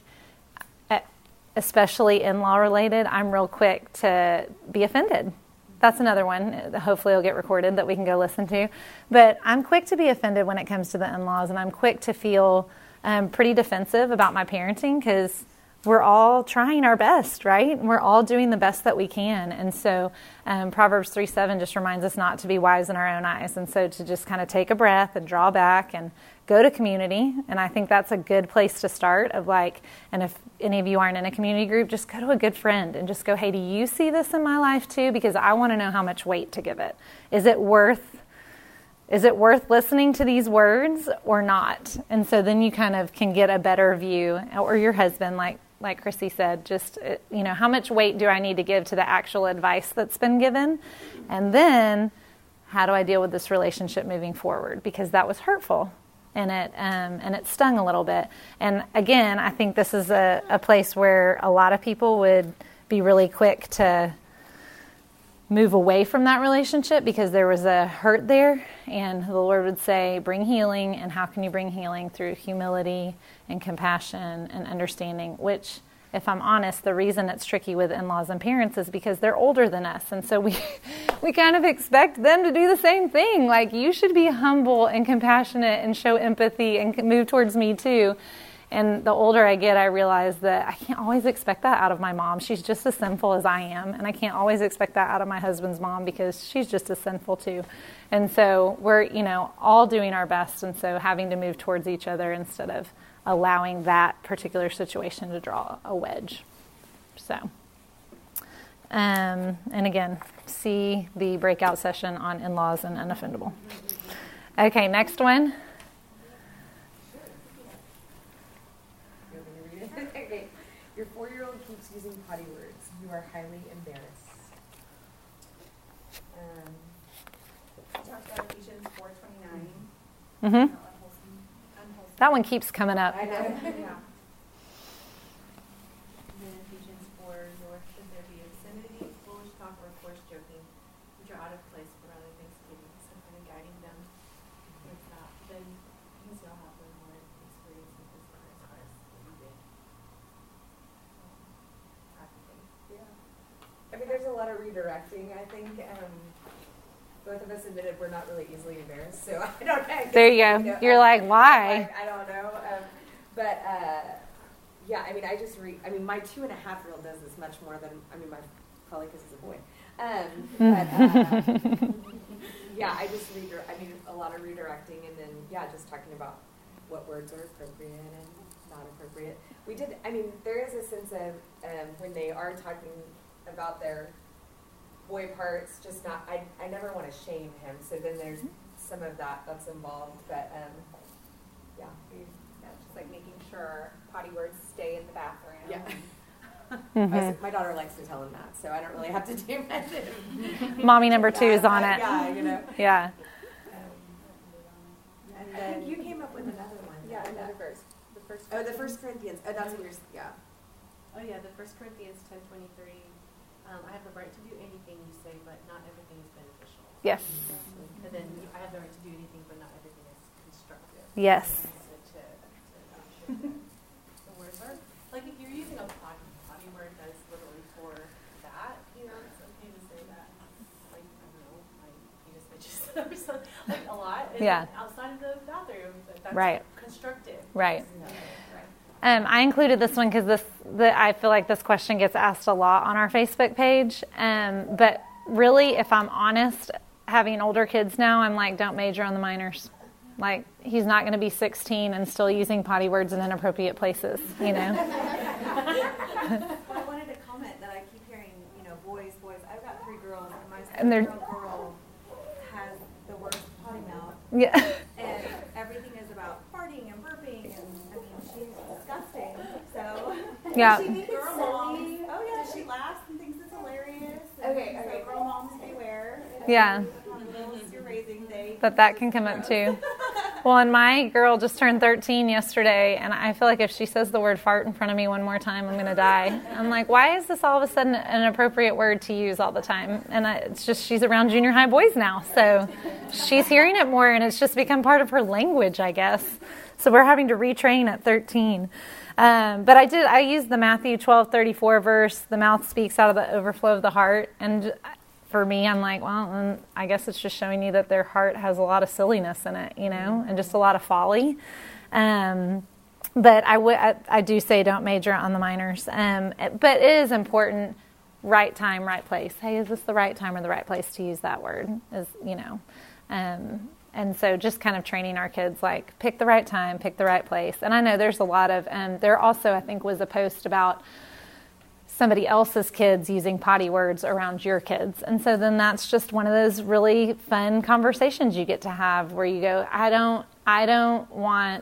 at, especially in-law related, I'm real quick to be offended. That's another one. Hopefully it'll get recorded that we can go listen to. But I'm quick to be offended when it comes to the in-laws, and I'm quick to feel um, pretty defensive about my parenting because we're all trying our best, right? We're all doing the best that we can. And so um, Proverbs three seven just reminds us not to be wise in our own eyes. And so to just kind of take a breath and draw back and go to community. And I think that's a good place to start of like, and if any of you aren't in a community group, just go to a good friend and just go, hey, do you see this in my life too? Because I want to know how much weight to give it. Is it worth Is it worth listening to these words or not? And so then you kind of can get a better view, or your husband, like like Chrissy said, just, you know, how much weight do I need to give to the actual advice that's been given? And then how do I deal with this relationship moving forward? Because that was hurtful and it um, and it stung a little bit. And again, I think this is a, a place where a lot of people would be really quick to move away from that relationship because there was a hurt there, and the Lord would say, bring healing. And how can you bring healing? Through humility and compassion and understanding, which, if I'm honest, the reason it's tricky with in-laws and parents is because they're older than us. And so we we kind of expect them to do the same thing. Like, you should be humble and compassionate and show empathy and move towards me too. And the older I get, I realize that I can't always expect that out of my mom. She's just as sinful as I am. And I can't always expect that out of my husband's mom because she's just as sinful too. And so we're, you know, all doing our best. And so having to move towards each other instead of allowing that particular situation to draw a wedge. So, Um, and again, see the breakout session on in-laws and unoffendable. Okay, next one. Okay. Your four-year-old keeps using potty words. You are highly embarrassed. Um, talked about Ephesians four twenty-nine. Mm-hmm. Unwholesome. Unwholesome. That one keeps coming up. I know. Yeah. And then Ephesians four, nor should there be obscenity, foolish talk, or coarse joking, which are out of place, but rather thanksgiving, some kind of guiding them towards that. Then you can still have the more experience with this Christ Christ that you did. Um, practically. Yeah. I mean, there's a lot of redirecting. I think um, both of us admitted we're not really easily embarrassed, so I don't know. There you go. You know, You're um, like, why? Like, I don't know. Um, but uh, yeah, I mean, I just read. I mean, my two and a half year old does this much more than I mean, my probably because he's a boy. Um, but uh, yeah, I just read. I mean, a lot of redirecting, and then yeah, just talking about what words are appropriate and not appropriate. We did. I mean, there is a sense of um, when they are talking about their boy parts, just not. I I never want to shame him. So then there's some of that that's involved, but um, yeah. We, Yeah, just like making sure potty words stay in the bathroom. Yeah. Mm-hmm. I, my daughter likes to tell him that, so I don't really have to do much. Mommy number two is on it. Yeah, you know. Yeah. And I then, think you came up with another one. yeah, Another another verse. The first. oh, the First Corinthians. Oh, that's what you're. Yeah. Oh yeah, the First Corinthians ten twenty three. Um, I have the right to do anything you say, but not everything is beneficial. Yes. And then you, I have the right to do anything, but not everything is constructive. Yes. So to, to make sure that the words are like if you're using a potty, potty word that is literally for that, you know, it's okay to say that. Like I don't know, my penis bitches or something like a lot. And Yeah. outside of the bathroom, that- that's Right. constructive. Right. Yeah. Um, I included this one because this, the, I feel like this question gets asked a lot on our Facebook page. Um, but really, if I'm honest, having older kids now, I'm like, don't major on the minors. Like, he's not going to be sixteen and still using potty words in inappropriate places, you know? Well, I wanted to comment that I keep hearing, you know, boys, boys. I've got three girls, and my And they're- seven-year-old girl has the worst potty mouth, Yeah. and everything is about farting and burping, and I mean, she's disgusting. So Yeah. she thinks girl moms. Oh yeah, she laughs and thinks it's hilarious. And Okay, so okay. girl moms beware. Yeah. On the girls you're raising, they. But that can come up too. Well, and my girl just turned thirteen yesterday, and I feel like if she says the word fart in front of me one more time, I'm going to die. I'm like, why is this all of a sudden an appropriate word to use all the time? And I, it's just she's around junior high boys now, so she's hearing it more, and it's just become part of her language, I guess. So we're having to retrain at thirteen. Um, but I did. I used the Matthew twelve thirty-four verse. The mouth speaks out of the overflow of the heart, and for me, I'm like, well, mm, I guess it's just showing you that their heart has a lot of silliness in it, you know, and just a lot of folly. Um, but I would, I, I do say don't major on the minors. Um, but it is important, right time, right place. Hey, is this the right time or the right place to use that word? Is, you know, um, and so just kind of training our kids, like, pick the right time, pick the right place. And I know there's a lot of, um, there also, I think, was a post about somebody else's kids using potty words around your kids. And so then that's just one of those really fun conversations you get to have where you go, I don't, I don't want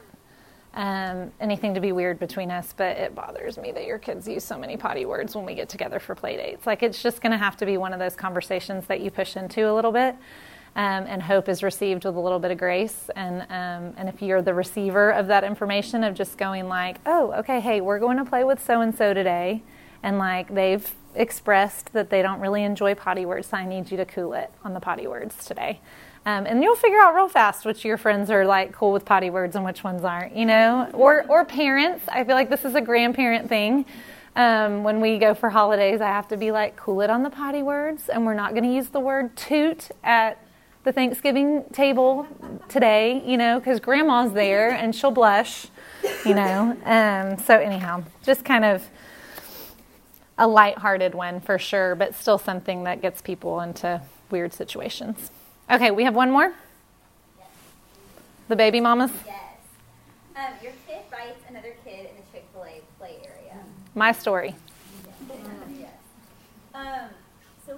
um, anything to be weird between us, but it bothers me that your kids use so many potty words when we get together for play dates. Like, it's just going to have to be one of those conversations that you push into a little bit. Um, and hope is received with a little bit of grace. And um, and if you're the receiver of that information, of just going like, oh, okay, hey, we're going to play with so-and-so today. And like they've expressed that they don't really enjoy potty words, so I need you to cool it on the potty words today. Um, and you'll figure out real fast which of your friends are like cool with potty words and which ones aren't, you know. Or, or parents. I feel like this is a grandparent thing. Um, when we go for holidays, I have to be like, cool it on the potty words. And we're not going to use the word toot at the Thanksgiving table today, you know, because grandma's there and she'll blush, you know. Um, so anyhow, just kind of a lighthearted one for sure, but still something that gets people into weird situations. Okay, we have one more. Yes. The baby mamas. Yes. Um, your kid bites another kid in the Chick-fil-A play area. My story. Yes. Um,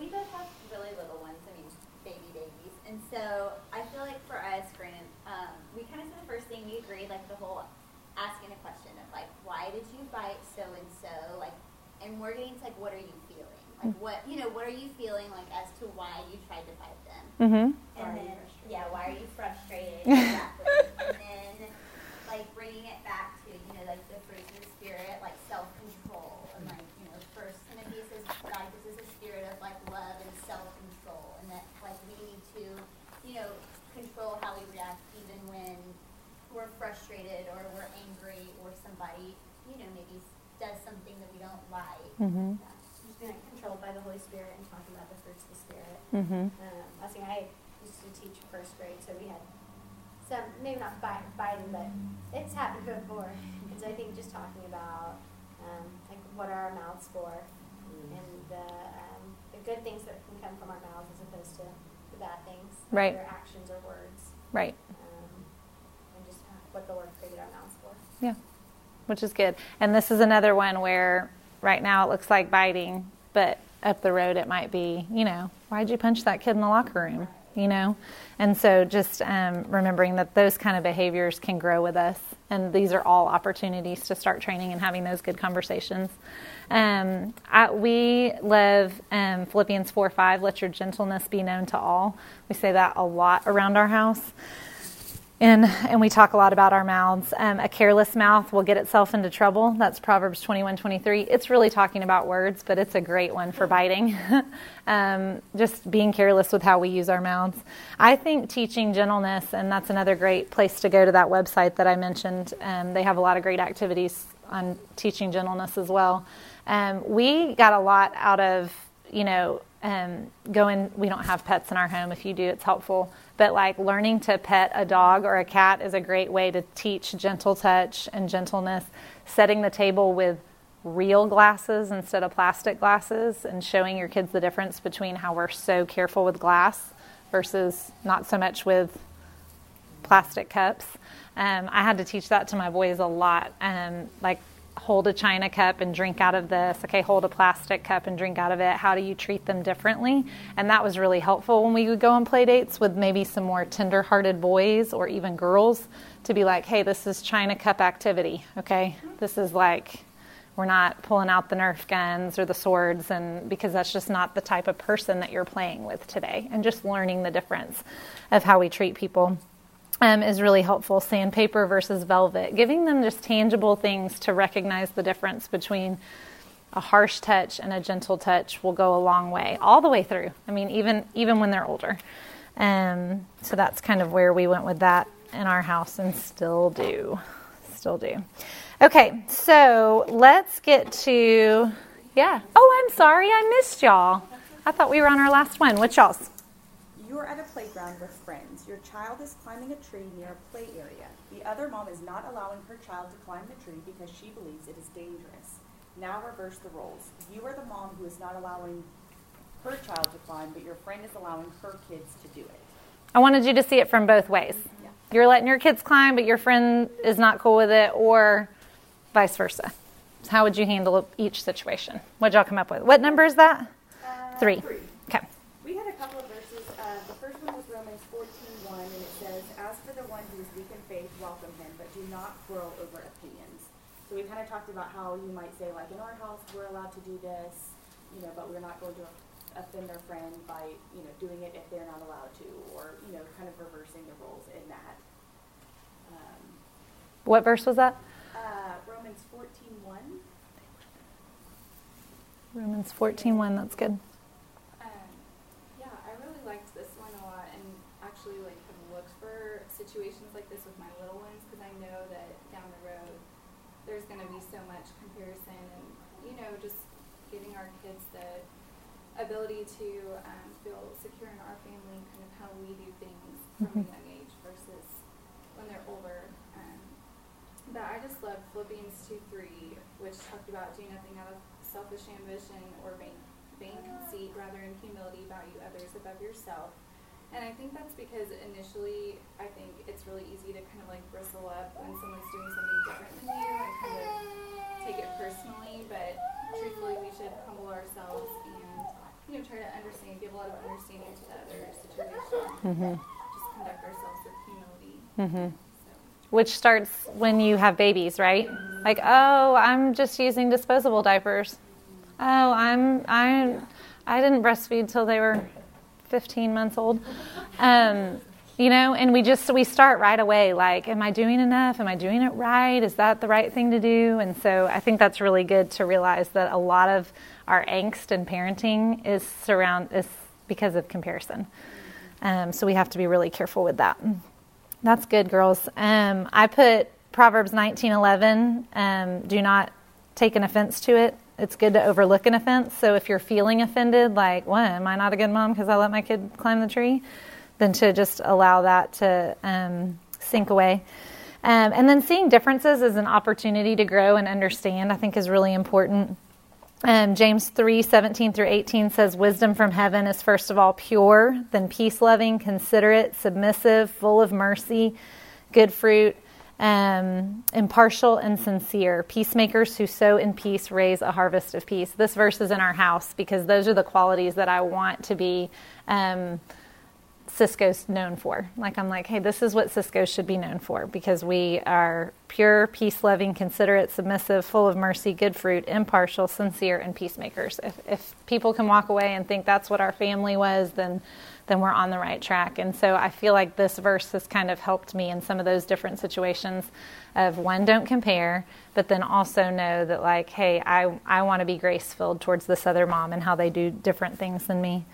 we both have really little ones, I mean, baby babies. And so I feel like for us, granted, um, we kind of said the first thing we agreed, like the whole asking a question of like, why did you bite so and so? Like, and we're getting to like, what are you feeling? Like, what, you know, what are you feeling like as to why you tried to bite them? Mm-hmm. And then, yeah, why are you frustrated? Exactly. And then, like, bringing it back to, you know, like the fruits of the spirit, like self-control. And, like, you know, First Timothy says God gives us a spirit of, like, love and self-control. And that, like, we need to, you know, control how we react even when we're frustrated or we're angry or somebody, you know, maybe does something that we don't like. Mm-hmm. Yeah. Just being like, controlled by the Holy Spirit and talking about the fruits of the Spirit. Mm-hmm. Um, I think I used to teach first grade, so we had some, maybe not bite, biting, but it's happened before. And so I think just talking about, um, like, what are our mouths for, mm. and the, um, the good things that can come from our mouths as opposed to the bad things, right. Either actions or words. Right. Um, and just what the Lord created our mouths for. Yeah, which is good. And this is another one where right now it looks like biting, but up the road it might be, you know, why'd you punch that kid in the locker room? You know, and so just um, remembering that those kind of behaviors can grow with us, and these are all opportunities to start training and having those good conversations. Um, I, we love um, Philippians four five, let your gentleness be known to all. We say that a lot around our house. And and we talk a lot about our mouths. Um, a careless mouth will get itself into trouble. That's Proverbs twenty-one twenty-three. It's really talking about words, but it's a great one for biting. um, just being careless with how we use our mouths. I think teaching gentleness, and that's another great place to go to that website that I mentioned. Um, they have a lot of great activities on teaching gentleness as well. Um, we got a lot out of, you know, um, going, we don't have pets in our home. If you do, it's helpful. But like learning to pet a dog or a cat is a great way to teach gentle touch and gentleness. Setting the table with real glasses instead of plastic glasses, and showing your kids the difference between how we're so careful with glass versus not so much with plastic cups. Um, I had to teach that to my boys a lot. Um, like hold a china cup and drink out of this. Okay, hold a plastic cup and drink out of it. How do you treat them differently? And that was really helpful when we would go on play dates with maybe some more tender-hearted boys or even girls, to be like, hey, this is china cup activity, okay? This is like, we're not pulling out the Nerf guns or the swords, and because that's just not the type of person that you're playing with today. And just learning the difference of how we treat people Um, is really helpful. Sandpaper versus velvet. Giving them just tangible things to recognize the difference between a harsh touch and a gentle touch will go a long way, all the way through. I mean, even even when they're older. Um, so that's kind of where we went with that in our house, and still do. Still do. Okay, so let's get to, yeah. Oh, I'm sorry, I missed y'all. I thought we were on our last one. What's y'all's? You're at a playground with friends. Your child is climbing a tree near a play area. The other mom is not allowing her child to climb the tree because she believes it is dangerous. Now reverse the roles. You are the mom who is not allowing her child to climb, but your friend is allowing her kids to do it. I wanted you to see it from both ways. Yeah. You're letting your kids climb, but your friend is not cool with it, or vice versa. So how would you handle each situation? What did y'all come up with? What number is that? Uh, three. Three. Okay. We had a couple of verses. Uh, the first one was Romans fourteen one, and it says, as for the one who is weak in faith, welcome him, but do not quarrel over opinions. So we kind of talked about how you might say, like, in our house, we're allowed to do this, you know, but we're not going to offend their friend by, you know, doing it if they're not allowed to, or, you know, kind of reversing the roles in that. Um, what verse was that? Uh, Romans fourteen one. Romans fourteen one, that's good. Um, yeah, I really liked this one a lot, and actually like have looked for situations like this with my little ones, because I know that down the road there's going to be so much comparison, and you know, just giving our kids the ability to um, feel secure in our family, kind of how we do things from mm-hmm. a young age versus when they're older. Um, but I just love Philippians two three, which talked about do nothing out of selfish ambition or vain, vain conceit, rather in humility value others above yourself. And I think that's because initially I think it's really easy to kind of like bristle up when someone's doing something different than you and kind of take it personally, but truthfully we should humble ourselves and, you know, try try to understand, give a lot of understanding to the other situation. Mm-hmm. Just conduct ourselves with humility. Mm-hmm. Which starts when you have babies, right? Like, oh, I'm just using disposable diapers. Oh, I'm I I didn't breastfeed till they were fifteen months old. Um, you know, and we just we start right away. Like, am I doing enough? Am I doing it right? Is that the right thing to do? And so I think that's really good to realize that a lot of our angst in parenting is surround is because of comparison. Um, so we have to be really careful with that. That's good, girls. Um, I put Proverbs nineteen eleven. Um, do not take an offense to it. It's good to overlook an offense. So if you're feeling offended, like, what, am I not a good mom because I let my kid climb the tree? Then to just allow that to um, sink away. Um, and then seeing differences as an opportunity to grow and understand, I think, is really important. Um, James three seventeen through eighteen says, wisdom from heaven is first of all pure, then peace-loving, considerate, submissive, full of mercy, good fruit, um, impartial and sincere. Peacemakers who sow in peace raise a harvest of peace. This verse is in our house because those are the qualities that I want to be um, Cisco's known for. Like, I'm like, hey, this is what Cisco should be known for, because we are pure, peace-loving, considerate, submissive, full of mercy, good fruit, impartial, sincere, and peacemakers. If, if people can walk away and think that's what our family was, then then we're on the right track. And so I feel like this verse has kind of helped me in some of those different situations of, one, don't compare, but then also know that, like, hey, I, I want to be grace-filled towards this other mom and how they do different things than me.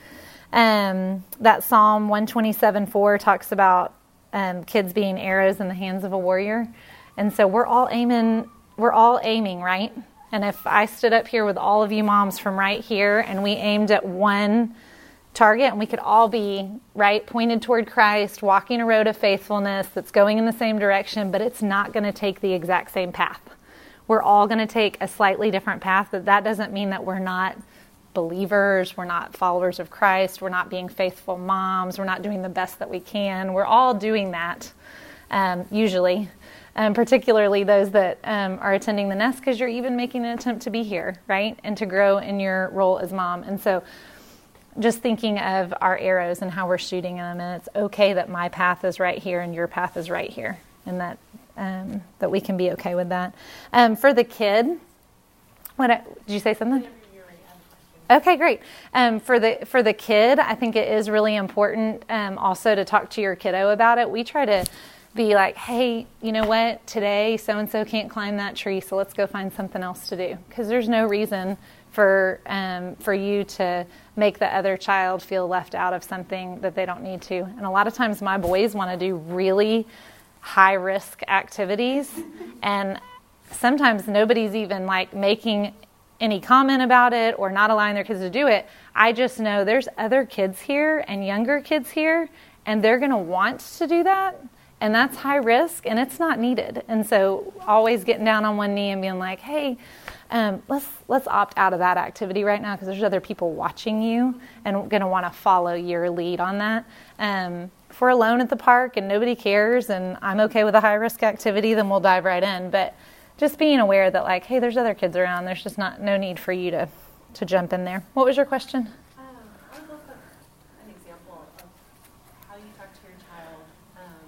Um, that Psalm one twenty-seven four talks about um, kids being arrows in the hands of a warrior. And so we're all aiming, we're all aiming, right? And if I stood up here with all of you moms from right here and we aimed at one target and we could all be, right, pointed toward Christ, walking a road of faithfulness that's going in the same direction, but it's not going to take the exact same path. We're all going to take a slightly different path, but that doesn't mean that we're not believers, we're not followers of Christ, we're not being faithful moms, we're not doing the best that we can. We're all doing that, um, usually, um, particularly those that um, are attending the Nest, because you're even making an attempt to be here, right, and to grow in your role as mom. And so just thinking of our arrows and how we're shooting them, and it's okay that my path is right here and your path is right here, and that um, that we can be okay with that. Um, for the kid, what did you say something? Okay, great. Um, for the for the kid, I think it is really important um, also to talk to your kiddo about it. We try to be like, hey, you know what? Today, so-and-so can't climb that tree, so let's go find something else to do. Because there's no reason for um, for you to make the other child feel left out of something that they don't need to. And a lot of times my boys want to do really high-risk activities, and sometimes nobody's even like making any comment about it or not allowing their kids to do it. I just know there's other kids here and younger kids here, and they're going to want to do that, and that's high risk, and it's not needed. And so always getting down on one knee and being like, hey, um, let's let's opt out of that activity right now because there's other people watching you and going to want to follow your lead on that. Um, if we're alone at the park and nobody cares and I'm okay with a high risk activity, then we'll dive right in. But just being aware that, like, hey, there's other kids around. There's just not no need for you to, to jump in there. What was your question? Um, I would love an example of how you talk to your child um,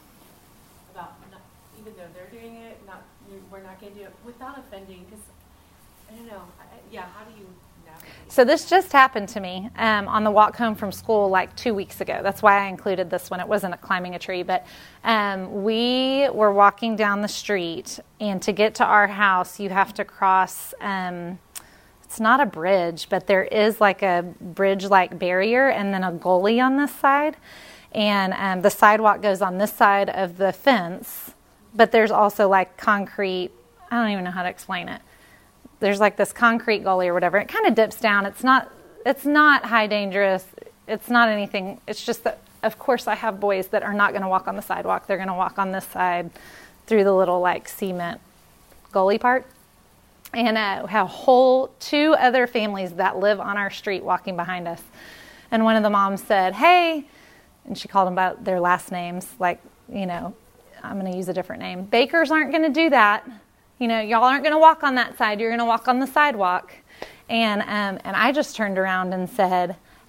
about, not, even though they're doing it, not we're not going to do it without offending. Because I don't know. I, yeah, how do you navigate? So this just happened to me um, on the walk home from school like two weeks ago. That's why I included this one. It wasn't a climbing a tree, but um, we were walking down the street, and to get to our house, you have to cross, um, it's not a bridge, but there is like a bridge-like barrier and then a gully on this side. And um, the sidewalk goes on this side of the fence, but there's also like concrete, I don't even know how to explain it. There's like this concrete gully or whatever. It kind of dips down. It's not it's not high dangerous. It's not anything. It's just that, of course, I have boys that are not going to walk on the sidewalk. They're going to walk on this side through the little like cement gully part. And uh, we have a whole two other families that live on our street walking behind us. And one of the moms said, hey, and she called them by their last names, like, you know, I'm going to use a different name. Bakers aren't going to do that. You know, y'all aren't going to walk on that side. You're going to walk on the sidewalk. And um, and I just turned around and said,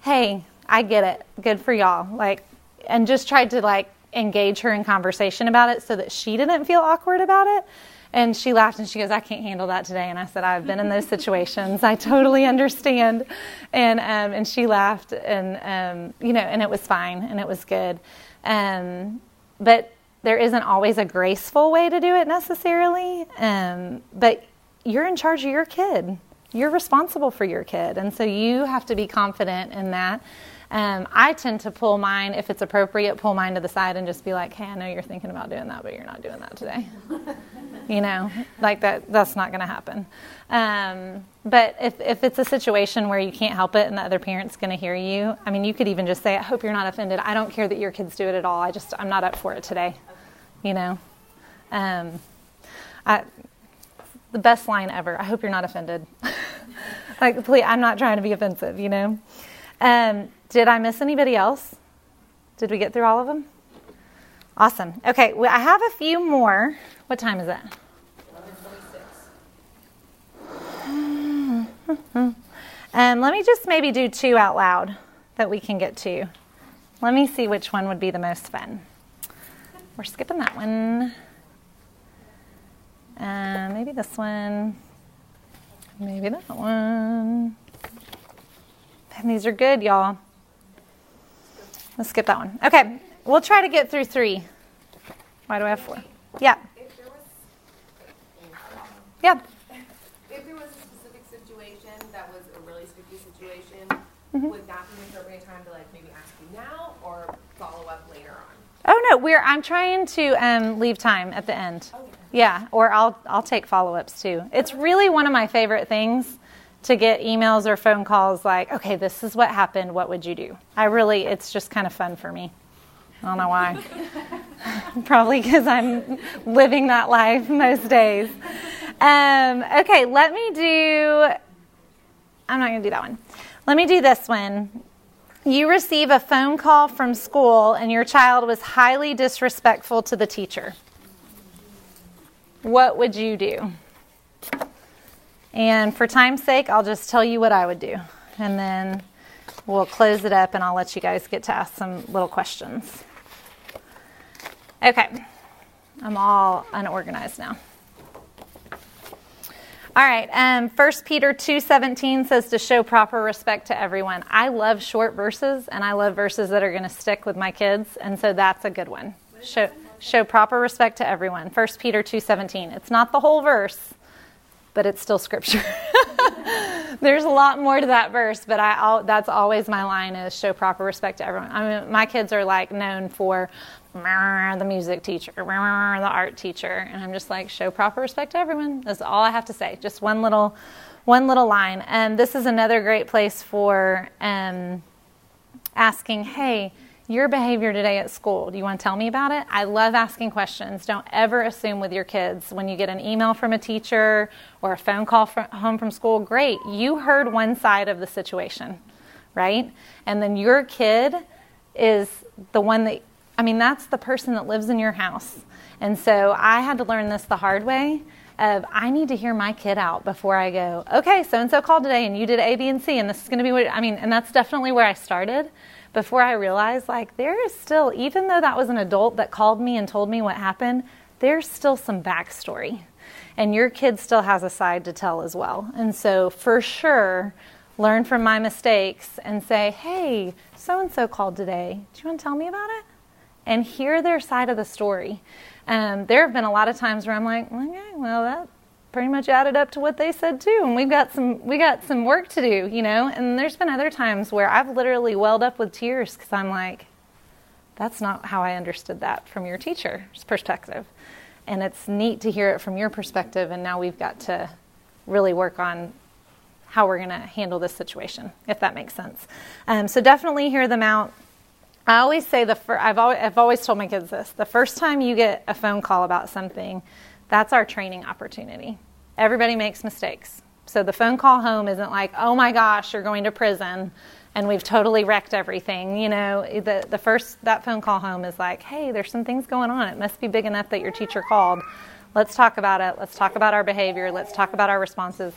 hey, I get it. Good for y'all. Like, and just tried to like engage her in conversation about it so that she didn't feel awkward about it. And she laughed and she goes, I can't handle that today. And I said, I've been in those situations. I totally understand. And um, and she laughed and, um, you know, and it was fine and it was good. Um, but there isn't always a graceful way to do it necessarily. Um, but you're in charge of your kid. You're responsible for your kid. And so you have to be confident in that. Um, I tend to pull mine, if it's appropriate, pull mine to the side and just be like, hey, I know you're thinking about doing that, but you're not doing that today. You know, like that, that's not going to happen. Um, but if, if it's a situation where you can't help it and the other parent's going to hear you, I mean, you could even just say, I hope you're not offended. I don't care that your kids do it at all. I just, I'm not up for it today. You know, um, I, the best line ever. I hope you're not offended. Like, please, I'm not trying to be offensive, you know. Um, did I miss anybody else? Did we get through all of them? Awesome. Okay, well, I have a few more. What time is it? eleven twenty-six. Um, let me just maybe do two out loud that we can get to. Let me see which one would be the most fun. We're skipping that one. Uh, maybe this one. Maybe that one. And these are good, y'all. Let's skip that one. Okay, we'll try to get through three. Why do I have four? Yeah. If there was, yeah. If there was a specific situation that was a really sticky situation, Mm-hmm. would that be the appropriate time to like maybe ask you now or follow up later on? Oh no, we're. I'm trying to um, leave time at the end. Okay. Yeah, or I'll I'll take follow-ups too. It's really one of my favorite things to get emails or phone calls like, okay, this is what happened. What would you do? I really, it's just kind of fun for me. I don't know why. Probably because I'm living that life most days. Um, okay, let me do, I'm not going to do that one. Let me do this one. You receive a phone call from school and your child was highly disrespectful to the teacher. What would you do? And for time's sake, I'll just tell you what I would do. And then we'll close it up and I'll let you guys get to ask some little questions. Okay. I'm all unorganized now. All right. Um, First Peter two seventeen says to show proper respect to everyone. I love short verses and I love verses that are going to stick with my kids. And so that's a good one. Show, show proper respect to everyone. First Peter two seventeen. It's not the whole verse, but it's still scripture. There's a lot more to that verse, but I I'll, that's always my line is show proper respect to everyone. I mean, my kids are like known for the music teacher, the art teacher, and I'm just like, show proper respect to everyone. That's all I have to say. Just one little, one little line. And this is another great place for um, asking, hey, your behavior today at school, do you want to tell me about it? I love asking questions. Don't ever assume with your kids. When you get an email from a teacher or a phone call from home from school, great. You heard one side of the situation, right? And then your kid is the one that, I mean, that's the person that lives in your house. And so I had to learn this the hard way of I need to hear my kid out before I go, okay, so-and-so called today and you did A, B, and C, and this is going to be what, I mean, and that's definitely where I started. Before I realized, like, there is still, even though that was an adult that called me and told me what happened, there's still some backstory. And your kid still has a side to tell as well. And so, for sure, learn from my mistakes and say, hey, so-and-so called today. Do you want to tell me about it? And hear their side of the story. Um, there have been a lot of times where I'm like, okay, well, that pretty much added up to what they said too, and we've got some we got some work to do, you know. And there's been other times where I've literally welled up with tears because I'm like, that's not how I understood that from your teacher's perspective. And it's neat to hear it from your perspective, and now we've got to really work on how we're going to handle this situation, if that makes sense. Um, so definitely hear them out. I always say the fir- I've always, I've always told my kids this: the first time you get a phone call about something, that's our training opportunity. Everybody makes mistakes. So the phone call home isn't like, oh my gosh, you're going to prison and we've totally wrecked everything. You know, the the first, that phone call home is like, hey, there's some things going on. It must be big enough that your teacher called. Let's talk about it. Let's talk about our behavior. Let's talk about our responses.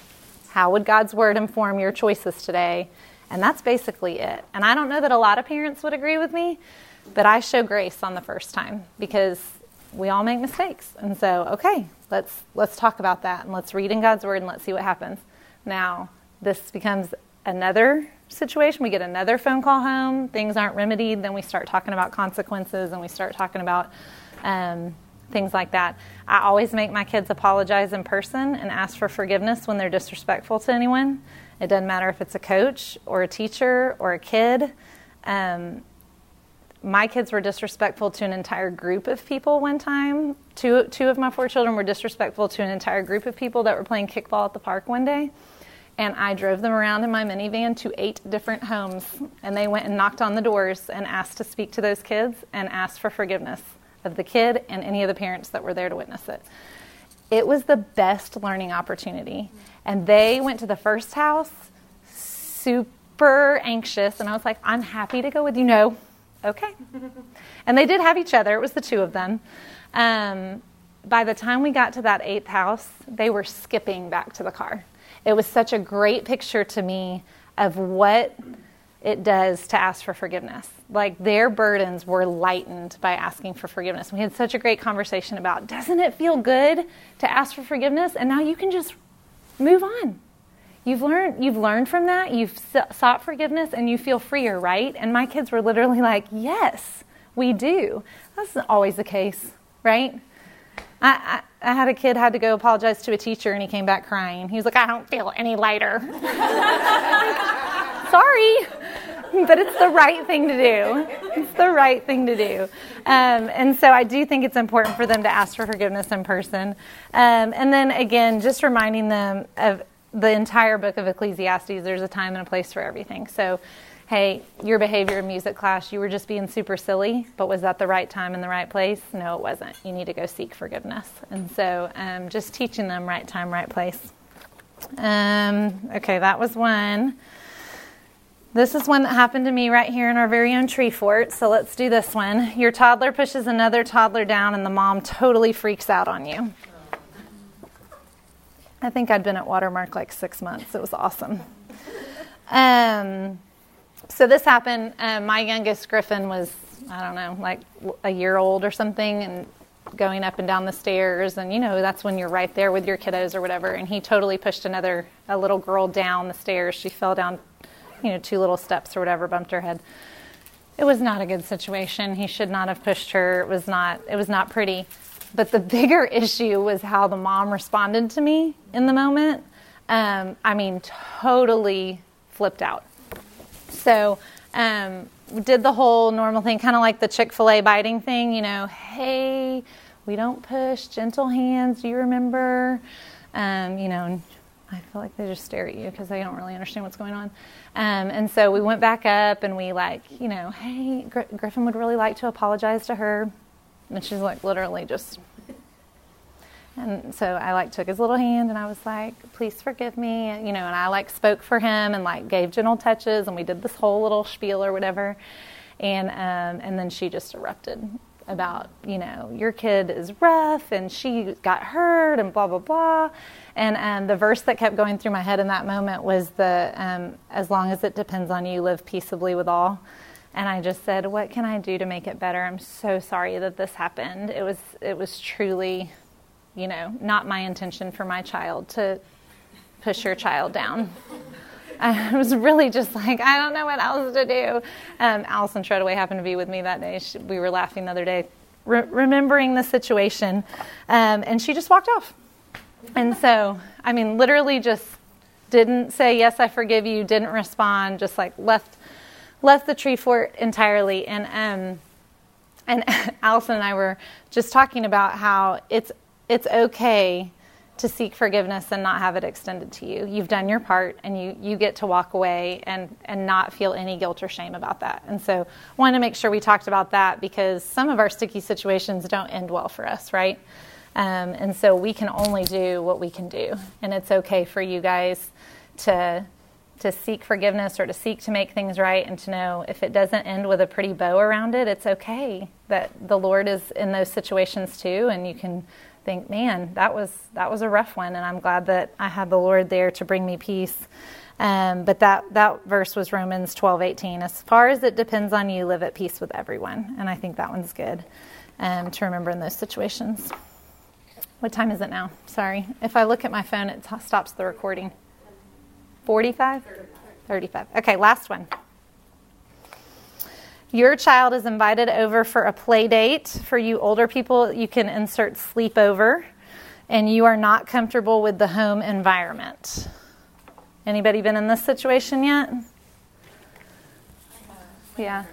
How would God's word inform your choices today? And that's basically it. And I don't know that a lot of parents would agree with me, but I show grace on the first time because we all make mistakes. And so, okay, let's let's talk about that and let's read in God's word and let's see what happens. Now, this becomes another situation. We get another phone call home. Things aren't remedied. Then we start talking about consequences and we start talking about um, things like that. I always make my kids apologize in person and ask for forgiveness when they're disrespectful to anyone. It doesn't matter if it's a coach or a teacher or a kid. Um, my kids were disrespectful to an entire group of people one time. Two, two of my four children were disrespectful to an entire group of people that were playing kickball at the park one day. And I drove them around in my minivan to eight different homes. And they went and knocked on the doors and asked to speak to those kids and asked for forgiveness of the kid and any of the parents that were there to witness it. It was the best learning opportunity. And they went to the first house super anxious. And I was like, I'm happy to go with you. No. Okay. And they did have each other. It was the two of them. Um, by the time we got to that eighth house, they were skipping back to the car. It was such a great picture to me of what it does to ask for forgiveness. Like their burdens were lightened by asking for forgiveness. We had such a great conversation about, doesn't it feel good to ask for forgiveness? And now you can just move on. You've learned, you've learned from that. You've sought forgiveness and you feel freer, right? And my kids were literally like, yes, we do. That's not always the case, right? I, I, I had a kid had to go apologize to a teacher and he came back crying. He was like, I don't feel any lighter. Sorry, but it's the right thing to do. It's the right thing to do. Um, and so I do think it's important for them to ask for forgiveness in person. Um, and then again, just reminding them of the entire book of Ecclesiastes, there's a time and a place for everything. So, hey, your behavior in music class, you were just being super silly, but was that the right time and the right place? No, it wasn't. You need to go seek forgiveness. And so um, just teaching them right time, right place. Um, okay, that was one. This is one that happened to me right here in our very own tree fort. So let's do this one. Your toddler pushes another toddler down and the mom totally freaks out on you. I think I'd been at Watermark like six months. It was awesome. Um, so this happened. Uh, my youngest Griffin was, I don't know, like a year old or something, and going up and down the stairs. And, you know, that's when you're right there with your kiddos or whatever. And he totally pushed another, a little girl down the stairs. She fell down, you know, two little steps or whatever, bumped her head. It was not a good situation. He should not have pushed her. It was not, it was not pretty. But the bigger issue was how the mom responded to me in the moment. Um, I mean, totally flipped out. So um, we did the whole normal thing, kind of like the Chick-fil-A biting thing, you know, hey, we don't push, gentle hands, do you remember? Um, you know, and I feel like they just stare at you because they don't really understand what's going on. Um, and so we went back up and we like, you know, hey, Gr- Griffin would really like to apologize to her. And she's like literally just, and so I like took his little hand and I was like, please forgive me, you know, and I like spoke for him and like gave gentle touches and we did this whole little spiel or whatever. And, um, and then she just erupted about, you know, your kid is rough and she got hurt and blah, blah, blah. And um, the verse that kept going through my head in that moment was the, um, as long as it depends on you, live peaceably with all. And I just said, what can I do to make it better? I'm so sorry that this happened. It was it was truly, you know, not my intention for my child to push your child down. I was really just like, I don't know what else to do. Um, Allison Treadaway happened to be with me that day. She, we were laughing the other day, re- remembering the situation. Um, and she just walked off. And so, I mean, literally just didn't say, yes, I forgive you, didn't respond, just like left left the tree fort entirely. And um, and Allison and I were just talking about how it's it's okay to seek forgiveness and not have it extended to you. You've done your part and you, you get to walk away and, and not feel any guilt or shame about that. And so I wanted to make sure we talked about that because some of our sticky situations don't end well for us, right? Um, and so we can only do what we can do. And it's okay for you guys to to seek forgiveness or to seek to make things right and to know if it doesn't end with a pretty bow around it, it's okay that the Lord is in those situations too, and you can think, man, that was that was a rough one, and I'm glad that I had the Lord there to bring me peace. Um, but that, that verse was Romans twelve eighteen. As far as it depends on you, live at peace with everyone. And I think that one's good um, to remember in those situations. What time is it now? Sorry. If I look at my phone, it t- stops the recording. forty-five? thirty-five. Okay, last one. Your child is invited over for a play date. For you older people, you can insert sleepover. And you are not comfortable with the home environment. Anybody been in this situation yet? Yeah.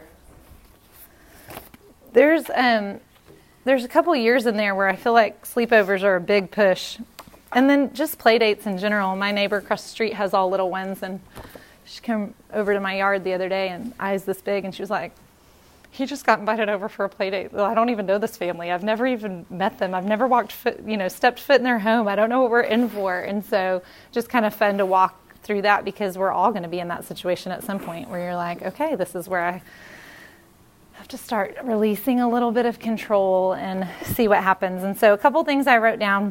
There's um, there's a couple years in there where I feel like sleepovers are a big push. And then just play dates in general. My neighbor across the street has all little ones, and she came over to my yard the other day, and eyes this big, and she was like, he just got invited over for a play date. Well, I don't even know this family. I've never even met them. I've never walked foot, you know, stepped foot in their home. I don't know what we're in for. And so just kind of fun to walk through that, because we're all going to be in that situation at some point where you're like, okay, this is where I have to start releasing a little bit of control and see what happens. And so a couple things I wrote down.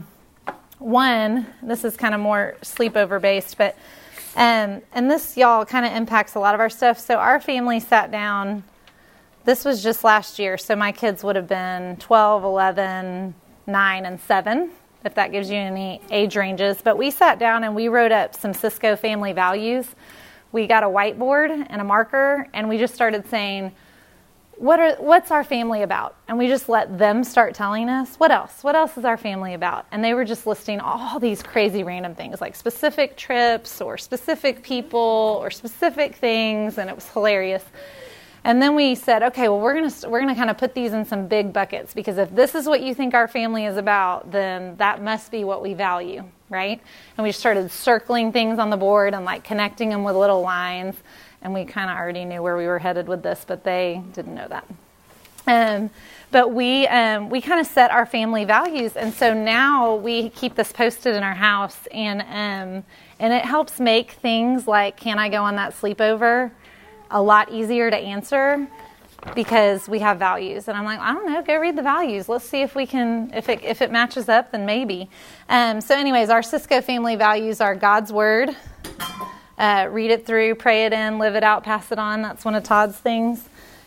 One, this is kind of more sleepover based, but um, and this, y'all, kind of impacts a lot of our stuff. So our family sat down. This was just last year, so my kids would have been twelve, eleven, nine, and seven, if that gives you any age ranges. But we sat down and we wrote up some Cisco family values. We got a whiteboard and a marker, and we just started saying, what are what's our family about? And we just let them start telling us, what else? What else is our family about? And they were just listing all these crazy random things, like specific trips or specific people or specific things, and it was hilarious. And then we said, okay, well, we're going to we're going to kind of put these in some big buckets, because if this is what you think our family is about, then that must be what we value, right? And we started circling things on the board and like connecting them with little lines. And we kind of already knew where we were headed with this, but they didn't know that. Um, but we um, we kind of set our family values, and so now we keep this posted in our house, and um, and it helps make things like, can I go on that sleepover, a lot easier to answer, because we have values. And I'm like, I don't know, go read the values. Let's see if we can, if it if it matches up, then maybe. Um, so anyways, our Cisco family values are God's Word. Uh, read it through, pray it in, live it out, pass it on. That's one of Todd's things.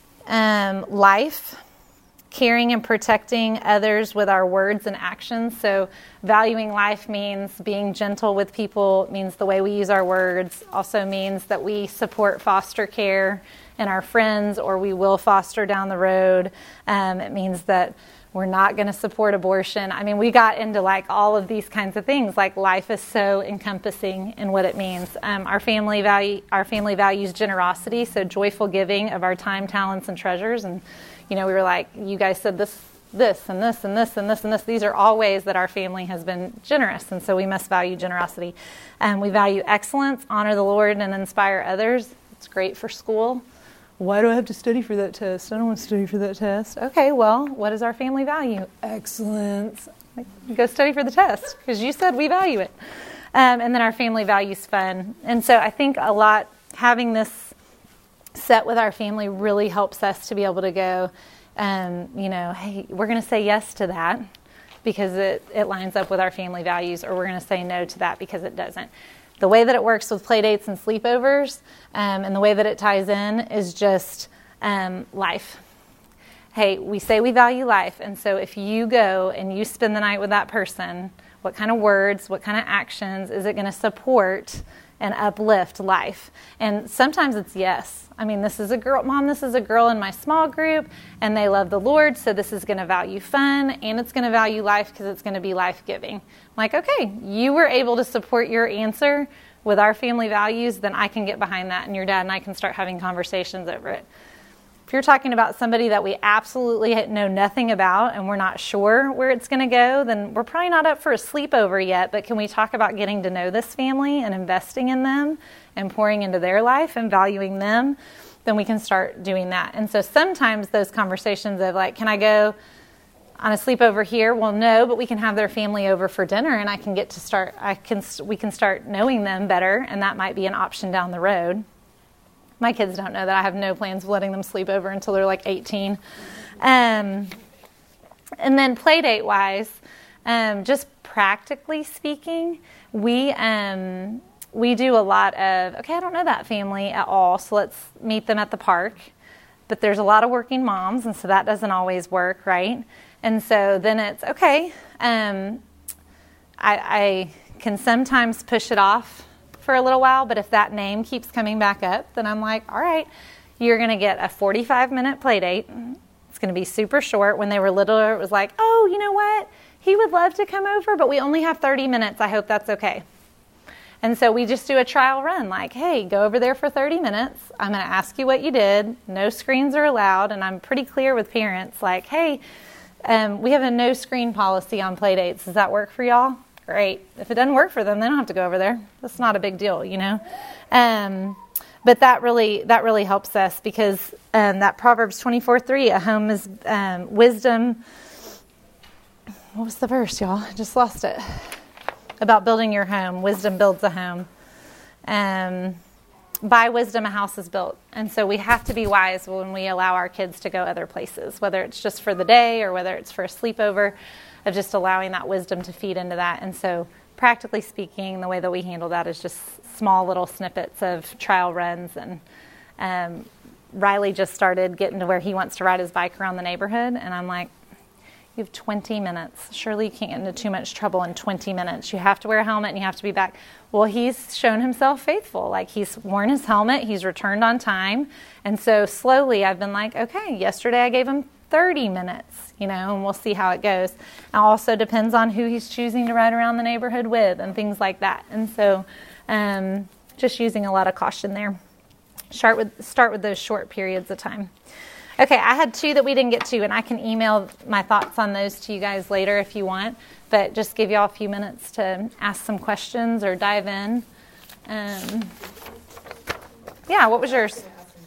Um, life, caring and protecting others with our words and actions. So valuing life means being gentle with people, means the way we use our words, also means that we support foster care and our friends, or we will foster down the road. Um, it means that we're not going to support abortion. I mean, we got into like all of these kinds of things. Like, life is so encompassing in what it means. Um, our family value, our family values generosity, so joyful giving of our time, talents, and treasures. And you know, we were like, you guys said this, this, and this, and this, and this, and this. These are all ways that our family has been generous, and so we must value generosity. Um, we value excellence, honor the Lord, and inspire others. It's great for school. Why do I have to study for that test? I don't want to study for that test. Okay, well, what is our family value? Excellence. Like, go study for the test, because you said we value it. Um, and then our family values fun. And so I think a lot, having this set with our family really helps us to be able to go, um, you know, hey, we're going to say yes to that because it, it lines up with our family values, or we're going to say no to that because it doesn't. The way that it works with play dates and sleepovers, um, and the way that it ties in is just um, life. Hey, we say we value life, and so if you go and you spend the night with that person, what kind of words, what kind of actions is it going to support and uplift life? And sometimes it's yes. I mean, this is a girl, Mom, this is a girl in my small group, and they love the Lord, so this is going to value fun, and it's going to value life because it's going to be life-giving. I'm like, okay, you were able to support your answer with our family values, then I can get behind that, and your dad and I can start having conversations over it. If you're talking about somebody that we absolutely know nothing about and we're not sure where it's going to go, then we're probably not up for a sleepover yet, but can we talk about getting to know this family and investing in them and pouring into their life and valuing them? Then we can start doing that. And so sometimes those conversations of like, can I go on a sleepover here? Well, no, but we can have their family over for dinner, and I can get to start, I can, we can start knowing them better, and that might be an option down the road. My kids don't know that. I have no plans of letting them sleep over until they're like eighteen. Um, and then play date wise, Um, just practically speaking, we um, we do a lot of, okay, I don't know that family at all, so let's meet them at the park. But there's a lot of working moms, and so that doesn't always work, right? And so then it's, okay, um, I, I can sometimes push it off for a little while, but if that name keeps coming back up, then I'm like, all right, you're going to get a forty-five minute play date. It's going to be super short. When they were littler, it was like, oh, you know what? He would love to come over, but we only have thirty minutes. I hope that's okay. And so we just do a trial run, like, hey, go over there for thirty minutes. I'm going to ask you what you did. No screens are allowed. And I'm pretty clear with parents, like, hey, um, we have a no screen policy on play dates. Does that work for y'all? Great. If it doesn't work for them, they don't have to go over there. That's not a big deal, you know. Um, but that really that really helps us because um, that Proverbs twenty-four three, a home is um, wisdom. What was the verse, y'all? I just lost it. About building your home. Wisdom builds a home. Um, by wisdom, a house is built. And so we have to be wise when we allow our kids to go other places, whether it's just for the day or whether it's for a sleepover, of just allowing that wisdom to feed into that. And so practically speaking, the way that we handle that is just small little snippets of trial runs. And um, Riley just started getting to where he wants to ride his bike around the neighborhood. And I'm like, you have twenty minutes. Surely you can't get into too much trouble in twenty minutes. You have to wear a helmet and you have to be back. Well, he's shown himself faithful. Like he's worn his helmet. He's returned on time. And so slowly I've been like, okay, yesterday I gave him thirty minutes, you know, and we'll see how it goes. It also depends on who he's choosing to ride around the neighborhood with and things like that. And so um, just using a lot of caution there. Start with, start with those short periods of time. Okay, I had two that we didn't get to, and I can email my thoughts on those to you guys later if you want, but just give y'all a few minutes to ask some questions or dive in. Um, yeah, what was yours?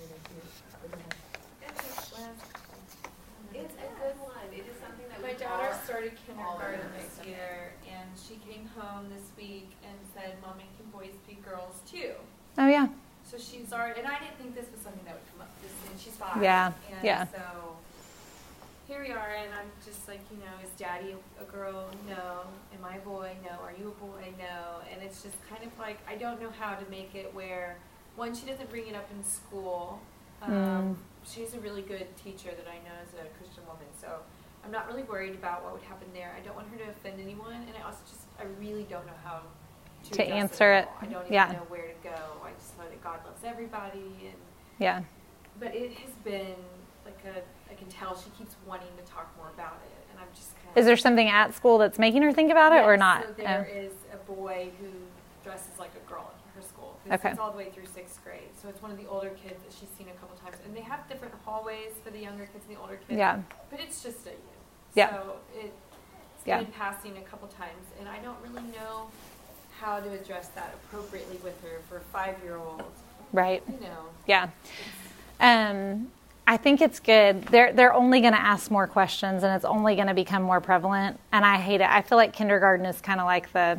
My daughter started kindergarten this year, and she came home this week and said, Mommy, can boys be girls too? Oh, yeah. So she's already, and I didn't think this was something that would come up this soon. She's five. Yeah, and yeah. So here we are, and I'm just like, you know, is Daddy a girl? No. Am I a boy? No. Are you a boy? No. And it's just kind of like, I don't know how to make it where, one, she doesn't bring it up in school. Um, mm. She's a really good teacher that I know is a Christian woman, so I'm not really worried about what would happen there. I don't want her to offend anyone, and I also just, I really don't know how to, to answer it. I don't even yeah. know where to go. I just know that God loves everybody, and yeah. But it has been like a, I can tell she keeps wanting to talk more about it, and I'm just kind of. Is there something at school that's making her think about it, yes, or not? So there oh. is a boy who dresses like a girl in her school. Okay. It's all the way through sixth grade, so it's one of the older kids that she's seen a couple times, and they have different hallways for the younger kids and the older kids. Yeah. But it's just a you. Yeah. So it, it's yeah. been passing a couple times, and I don't really know how to address that appropriately with her for a five-year-old. Right. You know. Yeah. Um, I think it's good. They're they're only going to ask more questions, and it's only going to become more prevalent. And I hate it. I feel like kindergarten is kind of like the.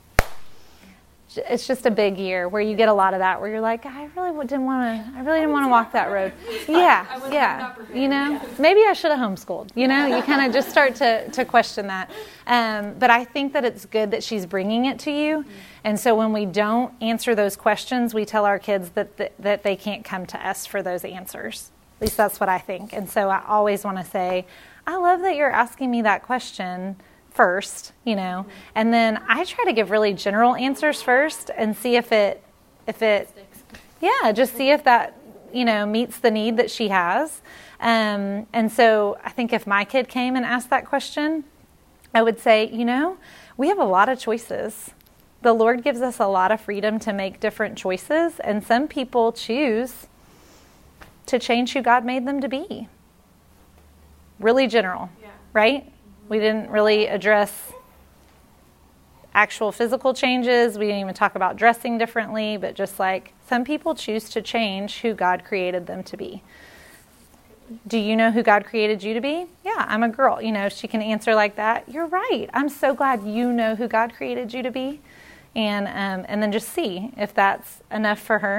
It's just a big year where you get a lot of that, where you're like, I really didn't want to. I really didn't want to walk that road. Yeah, yeah. You know, maybe I should have homeschooled. You know, you kind of just start to to question that. Um, but I think that it's good that she's bringing it to you, and so when we don't answer those questions, we tell our kids that th- that they can't come to us for those answers. At least that's what I think. And so I always want to say, I love that you're asking me that question first, you know, and then I try to give really general answers first and see if it, if it, yeah, just see if that, you know, meets the need that she has. Um, and so I think if my kid came and asked that question, I would say, you know, we have a lot of choices. The Lord gives us a lot of freedom to make different choices, and some people choose to change who God made them to be. Really general, yeah. Right? We didn't really address actual physical changes. We didn't even talk about dressing differently, but just like some people choose to change who God created them to be. Do you know who God created you to be? Yeah, I'm a girl. You know, she can answer like that. You're right. I'm so glad you know who God created you to be. And um, and then just see if that's enough for her.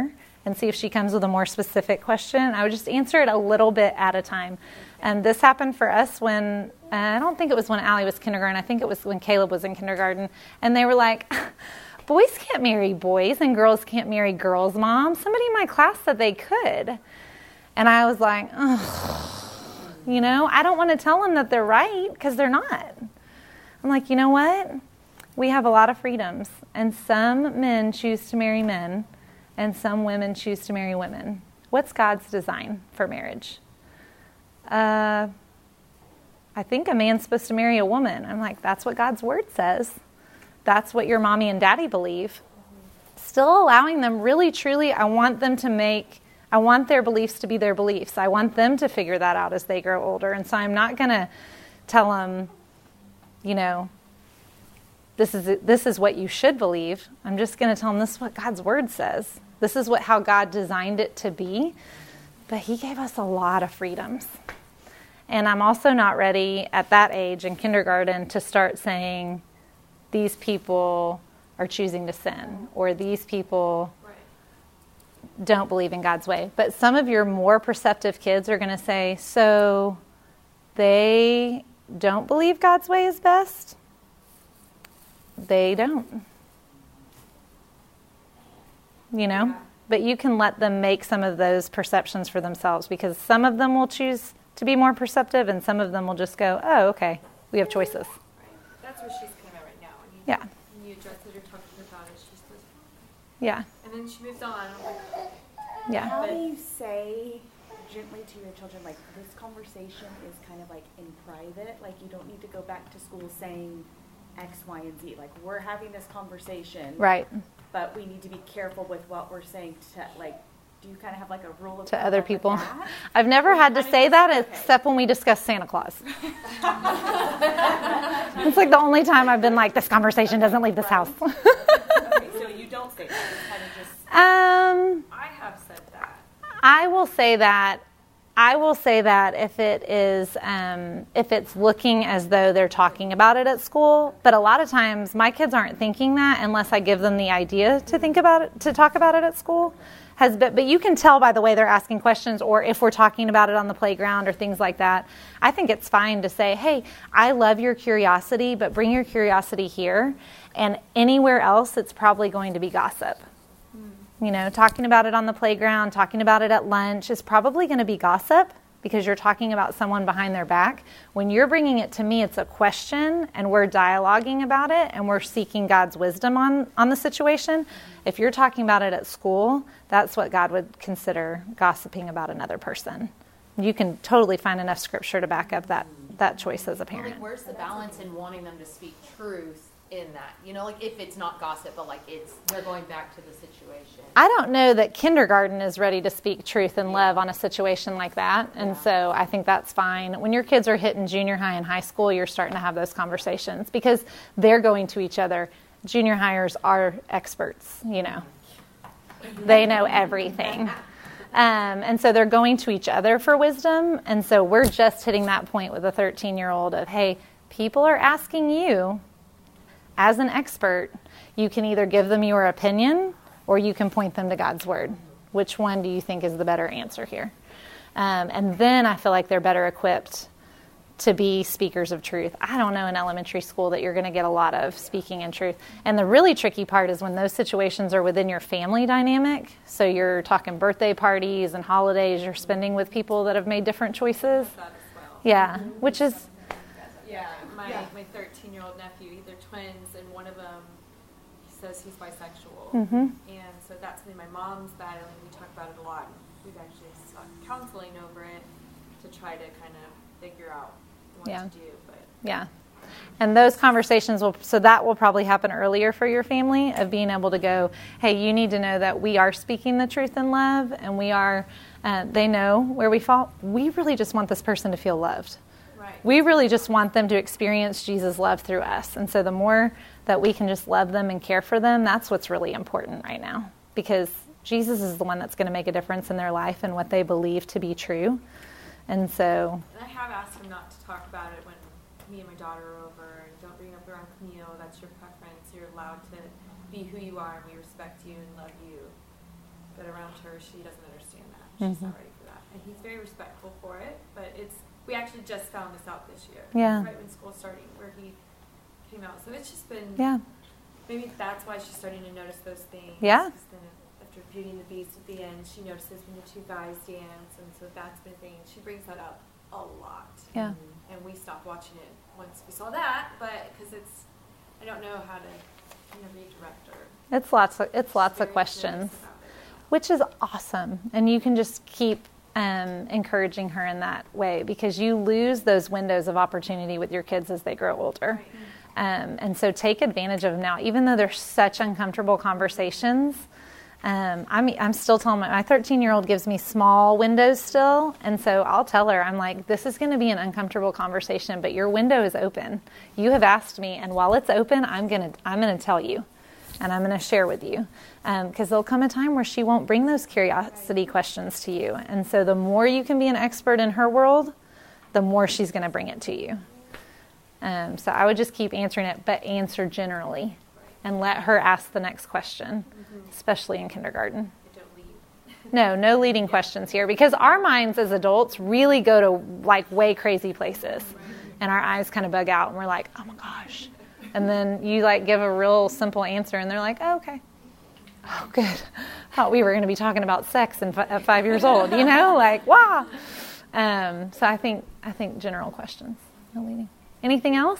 and see if she comes with a more specific question. I would just answer it a little bit at a time. And this happened for us when, uh, I don't think it was when Allie was kindergarten. I think it was when Caleb was in kindergarten. And they were like, boys can't marry boys and girls can't marry girls, Mom. Somebody in my class said they could. And I was like, ugh, you know, I don't want to tell them that they're right because they're not. I'm like, you know what? We have a lot of freedoms. And some men choose to marry men and some women choose to marry women. What's God's design for marriage? Uh, I think a man's supposed to marry a woman. I'm like, that's what God's word says. That's what your mommy and daddy believe. Still allowing them, really, truly, I want them to make, I want their beliefs to be their beliefs. I want them to figure that out as they grow older. And so I'm not going to tell them, you know, this is this is what you should believe. I'm just going to tell them this is what God's word says. This is what how God designed it to be. But he gave us a lot of freedoms. And I'm also not ready at that age in kindergarten to start saying these people are choosing to sin or these people don't believe in God's way. But some of your more perceptive kids are going to say, so they don't believe God's way is best? They don't. You know? Yeah. But you can let them make some of those perceptions for themselves because some of them will choose to be more perceptive and some of them will just go, oh, okay, we have choices. Right. That's where she's kind of at right now. And you, yeah. And you address as you're talking about it, she says, yeah. And then she moved on. I'm like, yeah. How do you say gently to your children, like, this conversation is kind of like in private, like you don't need to go back to school saying X, Y, and Z. Like, we're having this conversation. Right. But we need to be careful with what we're saying to, like, do you kind of have like a rule of to other people? That? I've never had to say that okay. except when we discuss Santa Claus. It's like the only time I've been like, this conversation doesn't leave this right. house. Okay, so you don't say that. It's kind of just... Um, I have said that. I will say that. I will say that if it is, um, if it's looking as though they're talking about it at school, but a lot of times my kids aren't thinking that unless I give them the idea to think about it, to talk about it at school. Has been, but you can tell by the way they're asking questions or if we're talking about it on the playground or things like that. I think it's fine to say, hey, I love your curiosity, but bring your curiosity here. And anywhere else, it's probably going to be gossip. You know, talking about it on the playground, talking about it at lunch is probably going to be gossip because you're talking about someone behind their back. When you're bringing it to me, it's a question and we're dialoguing about it and we're seeking God's wisdom on, on the situation. If you're talking about it at school, that's what God would consider gossiping about another person. You can totally find enough scripture to back up that, that choice as a parent. Well, like, where's the balance in wanting them to speak truth in that? You know, like if it's not gossip, but like it's, they're going back to the situation. I don't know that kindergarten is ready to speak truth and love on a situation like that. And yeah. so I think that's fine. When your kids are hitting junior high and high school, you're starting to have those conversations because they're going to each other. Junior hires are experts, you know. They know everything. Um, and so they're going to each other for wisdom. And so we're just hitting that point with a thirteen-year-old of, hey, people are asking you, as an expert, you can either give them your opinion or you can point them to God's word. Which one do you think is the better answer here? Um, and then I feel like they're better equipped to be speakers of truth. I don't know in elementary school that you're going to get a lot of speaking in truth. And the really tricky part is when those situations are within your family dynamic. So you're talking birthday parties and holidays you're spending with people that have made different choices. Yeah, which is... Yeah, my yeah. my thirteen-year-old nephew, they're twins, and one of them he says he's bisexual. Mm-hmm. And so that's something my mom's battling. We talk about it a lot. We've actually sought counseling over it to try to kind of figure out what yeah. to do. But yeah. And those conversations will, so that will probably happen earlier for your family of being able to go, hey, you need to know that we are speaking the truth in love and we are, uh, they know where we fall. We really just want this person to feel loved. Right. We really just want them to experience Jesus' love through us. And so the more that we can just love them and care for them, that's what's really important right now. Because Jesus is the one that's going to make a difference in their life and what they believe to be true. And so... And I have asked him not to talk about it when me and my daughter are over. And don't bring it up around Camille. That's your preference. You're allowed to be who you are and we respect you and love you. but around her, she doesn't understand that. She's Mhm. not ready for that. And he's very respectful for it, but it's, we actually just found this out this year. Yeah. Right when school's starting, where he came out. So it's just been, Yeah. maybe that's why she's starting to notice those things. Yeah. 'Cause then after Beauty and the Beast at the end, she notices when the two guys dance, and so that's been a thing. She brings that up a lot. Yeah. And we stopped watching it once we saw that, but because it's, I don't know how to, you know, redirect her. It's lots of it's lots of questions, which is awesome, and you can just keep um, encouraging her in that way, because you lose those windows of opportunity with your kids as they grow older. Um, and so take advantage of them now, even though they're such uncomfortable conversations. Um, I'm, I'm still telling my, my thirteen-year-old gives me small windows still. And so I'll tell her, I'm like, this is going to be an uncomfortable conversation, but your window is open. You have asked me, and while it's open, I'm going to, I'm going to tell you, and I'm going to share with you. Um, 'cause there'll come a time where she won't bring those curiosity questions to you. And so the more you can be an expert in her world, the more she's going to bring it to you. Um, so I would just keep answering it, but answer generally, and let her ask the next question, mm-hmm. especially in kindergarten. Don't lead. No, no leading questions here, because our minds as adults really go to like way crazy places, and our eyes kind of bug out, and we're like, oh my gosh. And then you like give a real simple answer, and they're like, oh, okay. Oh, good. Thought we were going to be talking about sex in f- at five years old, you know, like, wow. Um, so I think I think general questions, no leading. Anything else?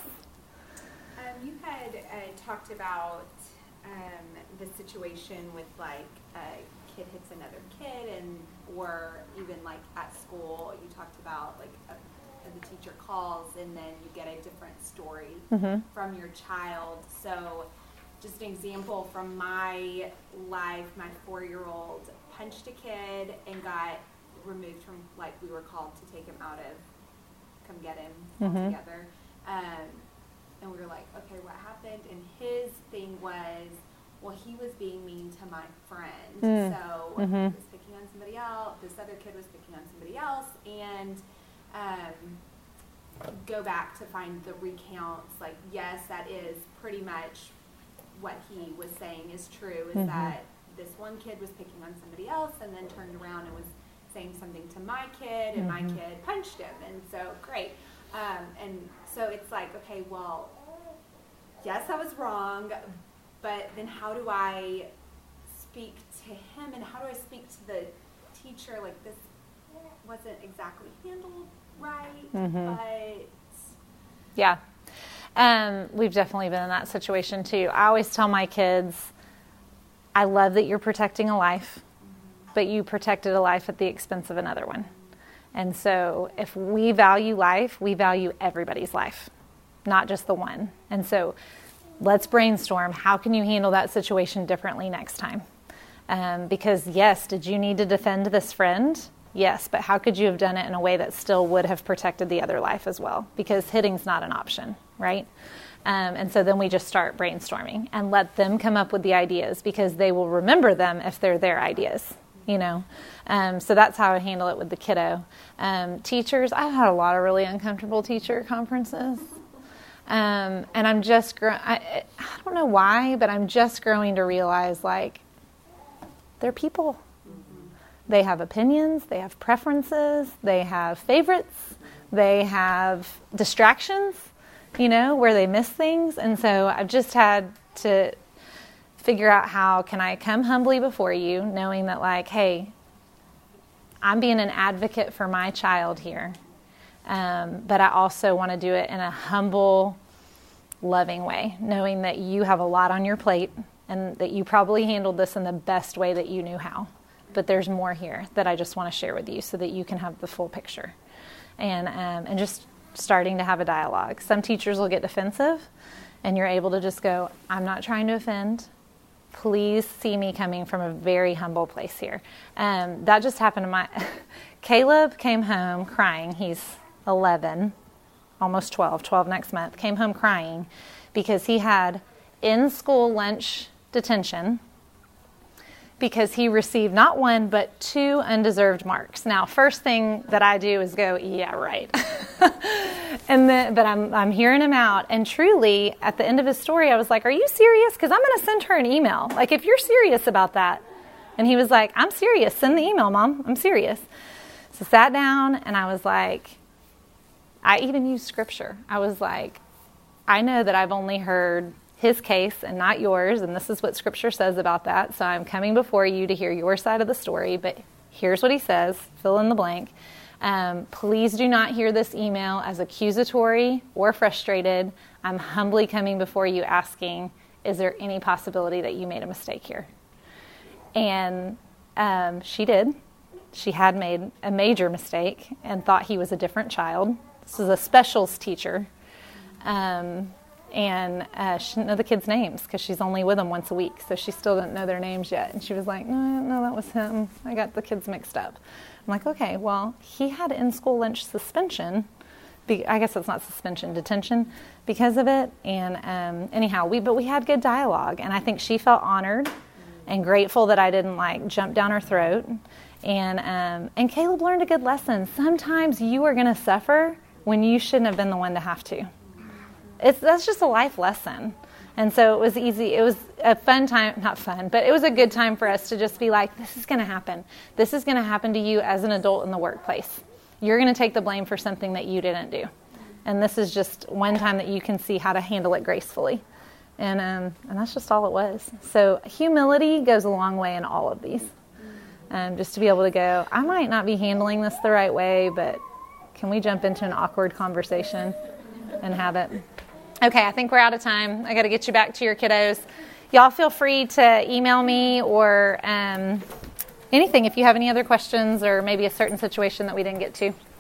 Um, you had uh, talked about um, the situation with like a kid hits another kid, and or even like at school, you talked about like a, the teacher calls, and then you get a different story mm-hmm. from your child. So just an example from my life, my four-year-old punched a kid and got removed from, like, we were called to take him out of, come get him mm-hmm. all together. Um, and we were like, okay, what happened? And his thing was, well, he was being mean to my friend. Mm. So mm-hmm. he was picking on somebody else. This other kid was picking on somebody else. And um, go back to find the recounts. Like, yes, that is pretty much what he was saying is true, is mm-hmm. that this one kid was picking on somebody else and then turned around and was saying something to my kid, and mm-hmm. my kid punched him. And so, great. Um, and so it's like, okay, well, yes, I was wrong, but then how do I speak to him, and how do I speak to the teacher? Like, this wasn't exactly handled right, mm-hmm. but... Yeah. Um, we've definitely been in that situation too. I always tell my kids, I love that you're protecting a life, but you protected a life at the expense of another one. And so if we value life, we value everybody's life, not just the one. And so let's brainstorm, how can you handle that situation differently next time? Um, because yes, did you need to defend this friend? Yes, but how could you have done it in a way that still would have protected the other life as well? Because hitting's not an option, right? Um, and so then we just start brainstorming and let them come up with the ideas, because they will remember them if they're their ideas, you know? Um, so that's how I handle it with the kiddo. Um, teachers, I've had a lot of really uncomfortable teacher conferences. Um, and I'm just, gro- I, I don't know why, but I'm just growing to realize, like, they're people. They have opinions, they have preferences, they have favorites, they have distractions, you know, where they miss things. And so I've just had to figure out, how can I come humbly before you, knowing that, like, hey, I'm being an advocate for my child here. Um, but I also want to do it in a humble, loving way, knowing that you have a lot on your plate and that you probably handled this in the best way that you knew how. But there's more here that I just want to share with you so that you can have the full picture. And um, and just starting to have a dialogue. Some teachers will get defensive, and you're able to just go, I'm not trying to offend. Please see me coming from a very humble place here. Um, that just happened to my... Caleb came home crying. He's eleven, almost twelve, twelve next month. Came home crying because he had in-school lunch detention because he received not one, but two undeserved marks. Now, first thing that I do is go, yeah, right. and then, But I'm I'm hearing him out. And truly, at the end of his story, I was like, are you serious? Because I'm going to send her an email. Like, if you're serious about that, And he was like, I'm serious. Send the email, Mom. I'm serious. So sat down, and I was like, I even used scripture. I was like, I know that I've only heard his case and not yours, and this is what scripture says about that. So I'm coming before you to hear your side of the story, but here's what he says, fill in the blank. Um, please do not hear this email as accusatory or frustrated. I'm humbly coming before you asking, is there any possibility that you made a mistake here? And um, she did. She had made a major mistake and thought he was a different child. This is a specials teacher. Um, and uh, she didn't know the kids' names because she's only with them once a week, so she still didn't know their names yet. And she was like, no, no, that was him. I got the kids mixed up. I'm like, okay, well, he had in-school lunch suspension. Be- I guess it's not suspension, detention because of it. And um, anyhow, we but we had good dialogue, and I think she felt honored and grateful that I didn't like jump down her throat. And um, and Caleb learned a good lesson. Sometimes you are going to suffer when you shouldn't have been the one to have to. It's that's just a life lesson. And so it was easy. It was a fun time, not fun, but it was a good time for us to just be like, this is going to happen. This is going to happen to you as an adult in the workplace. You're going to take the blame for something that you didn't do. And this is just one time that you can see how to handle it gracefully. And um, and that's just all it was. So humility goes a long way in all of these. Um, just to be able to go, I might not be handling this the right way, but can we jump into an awkward conversation and have it? Okay, I think we're out of time. I got to get you back to your kiddos. Y'all feel free to email me or um, anything if you have any other questions or maybe a certain situation that we didn't get to.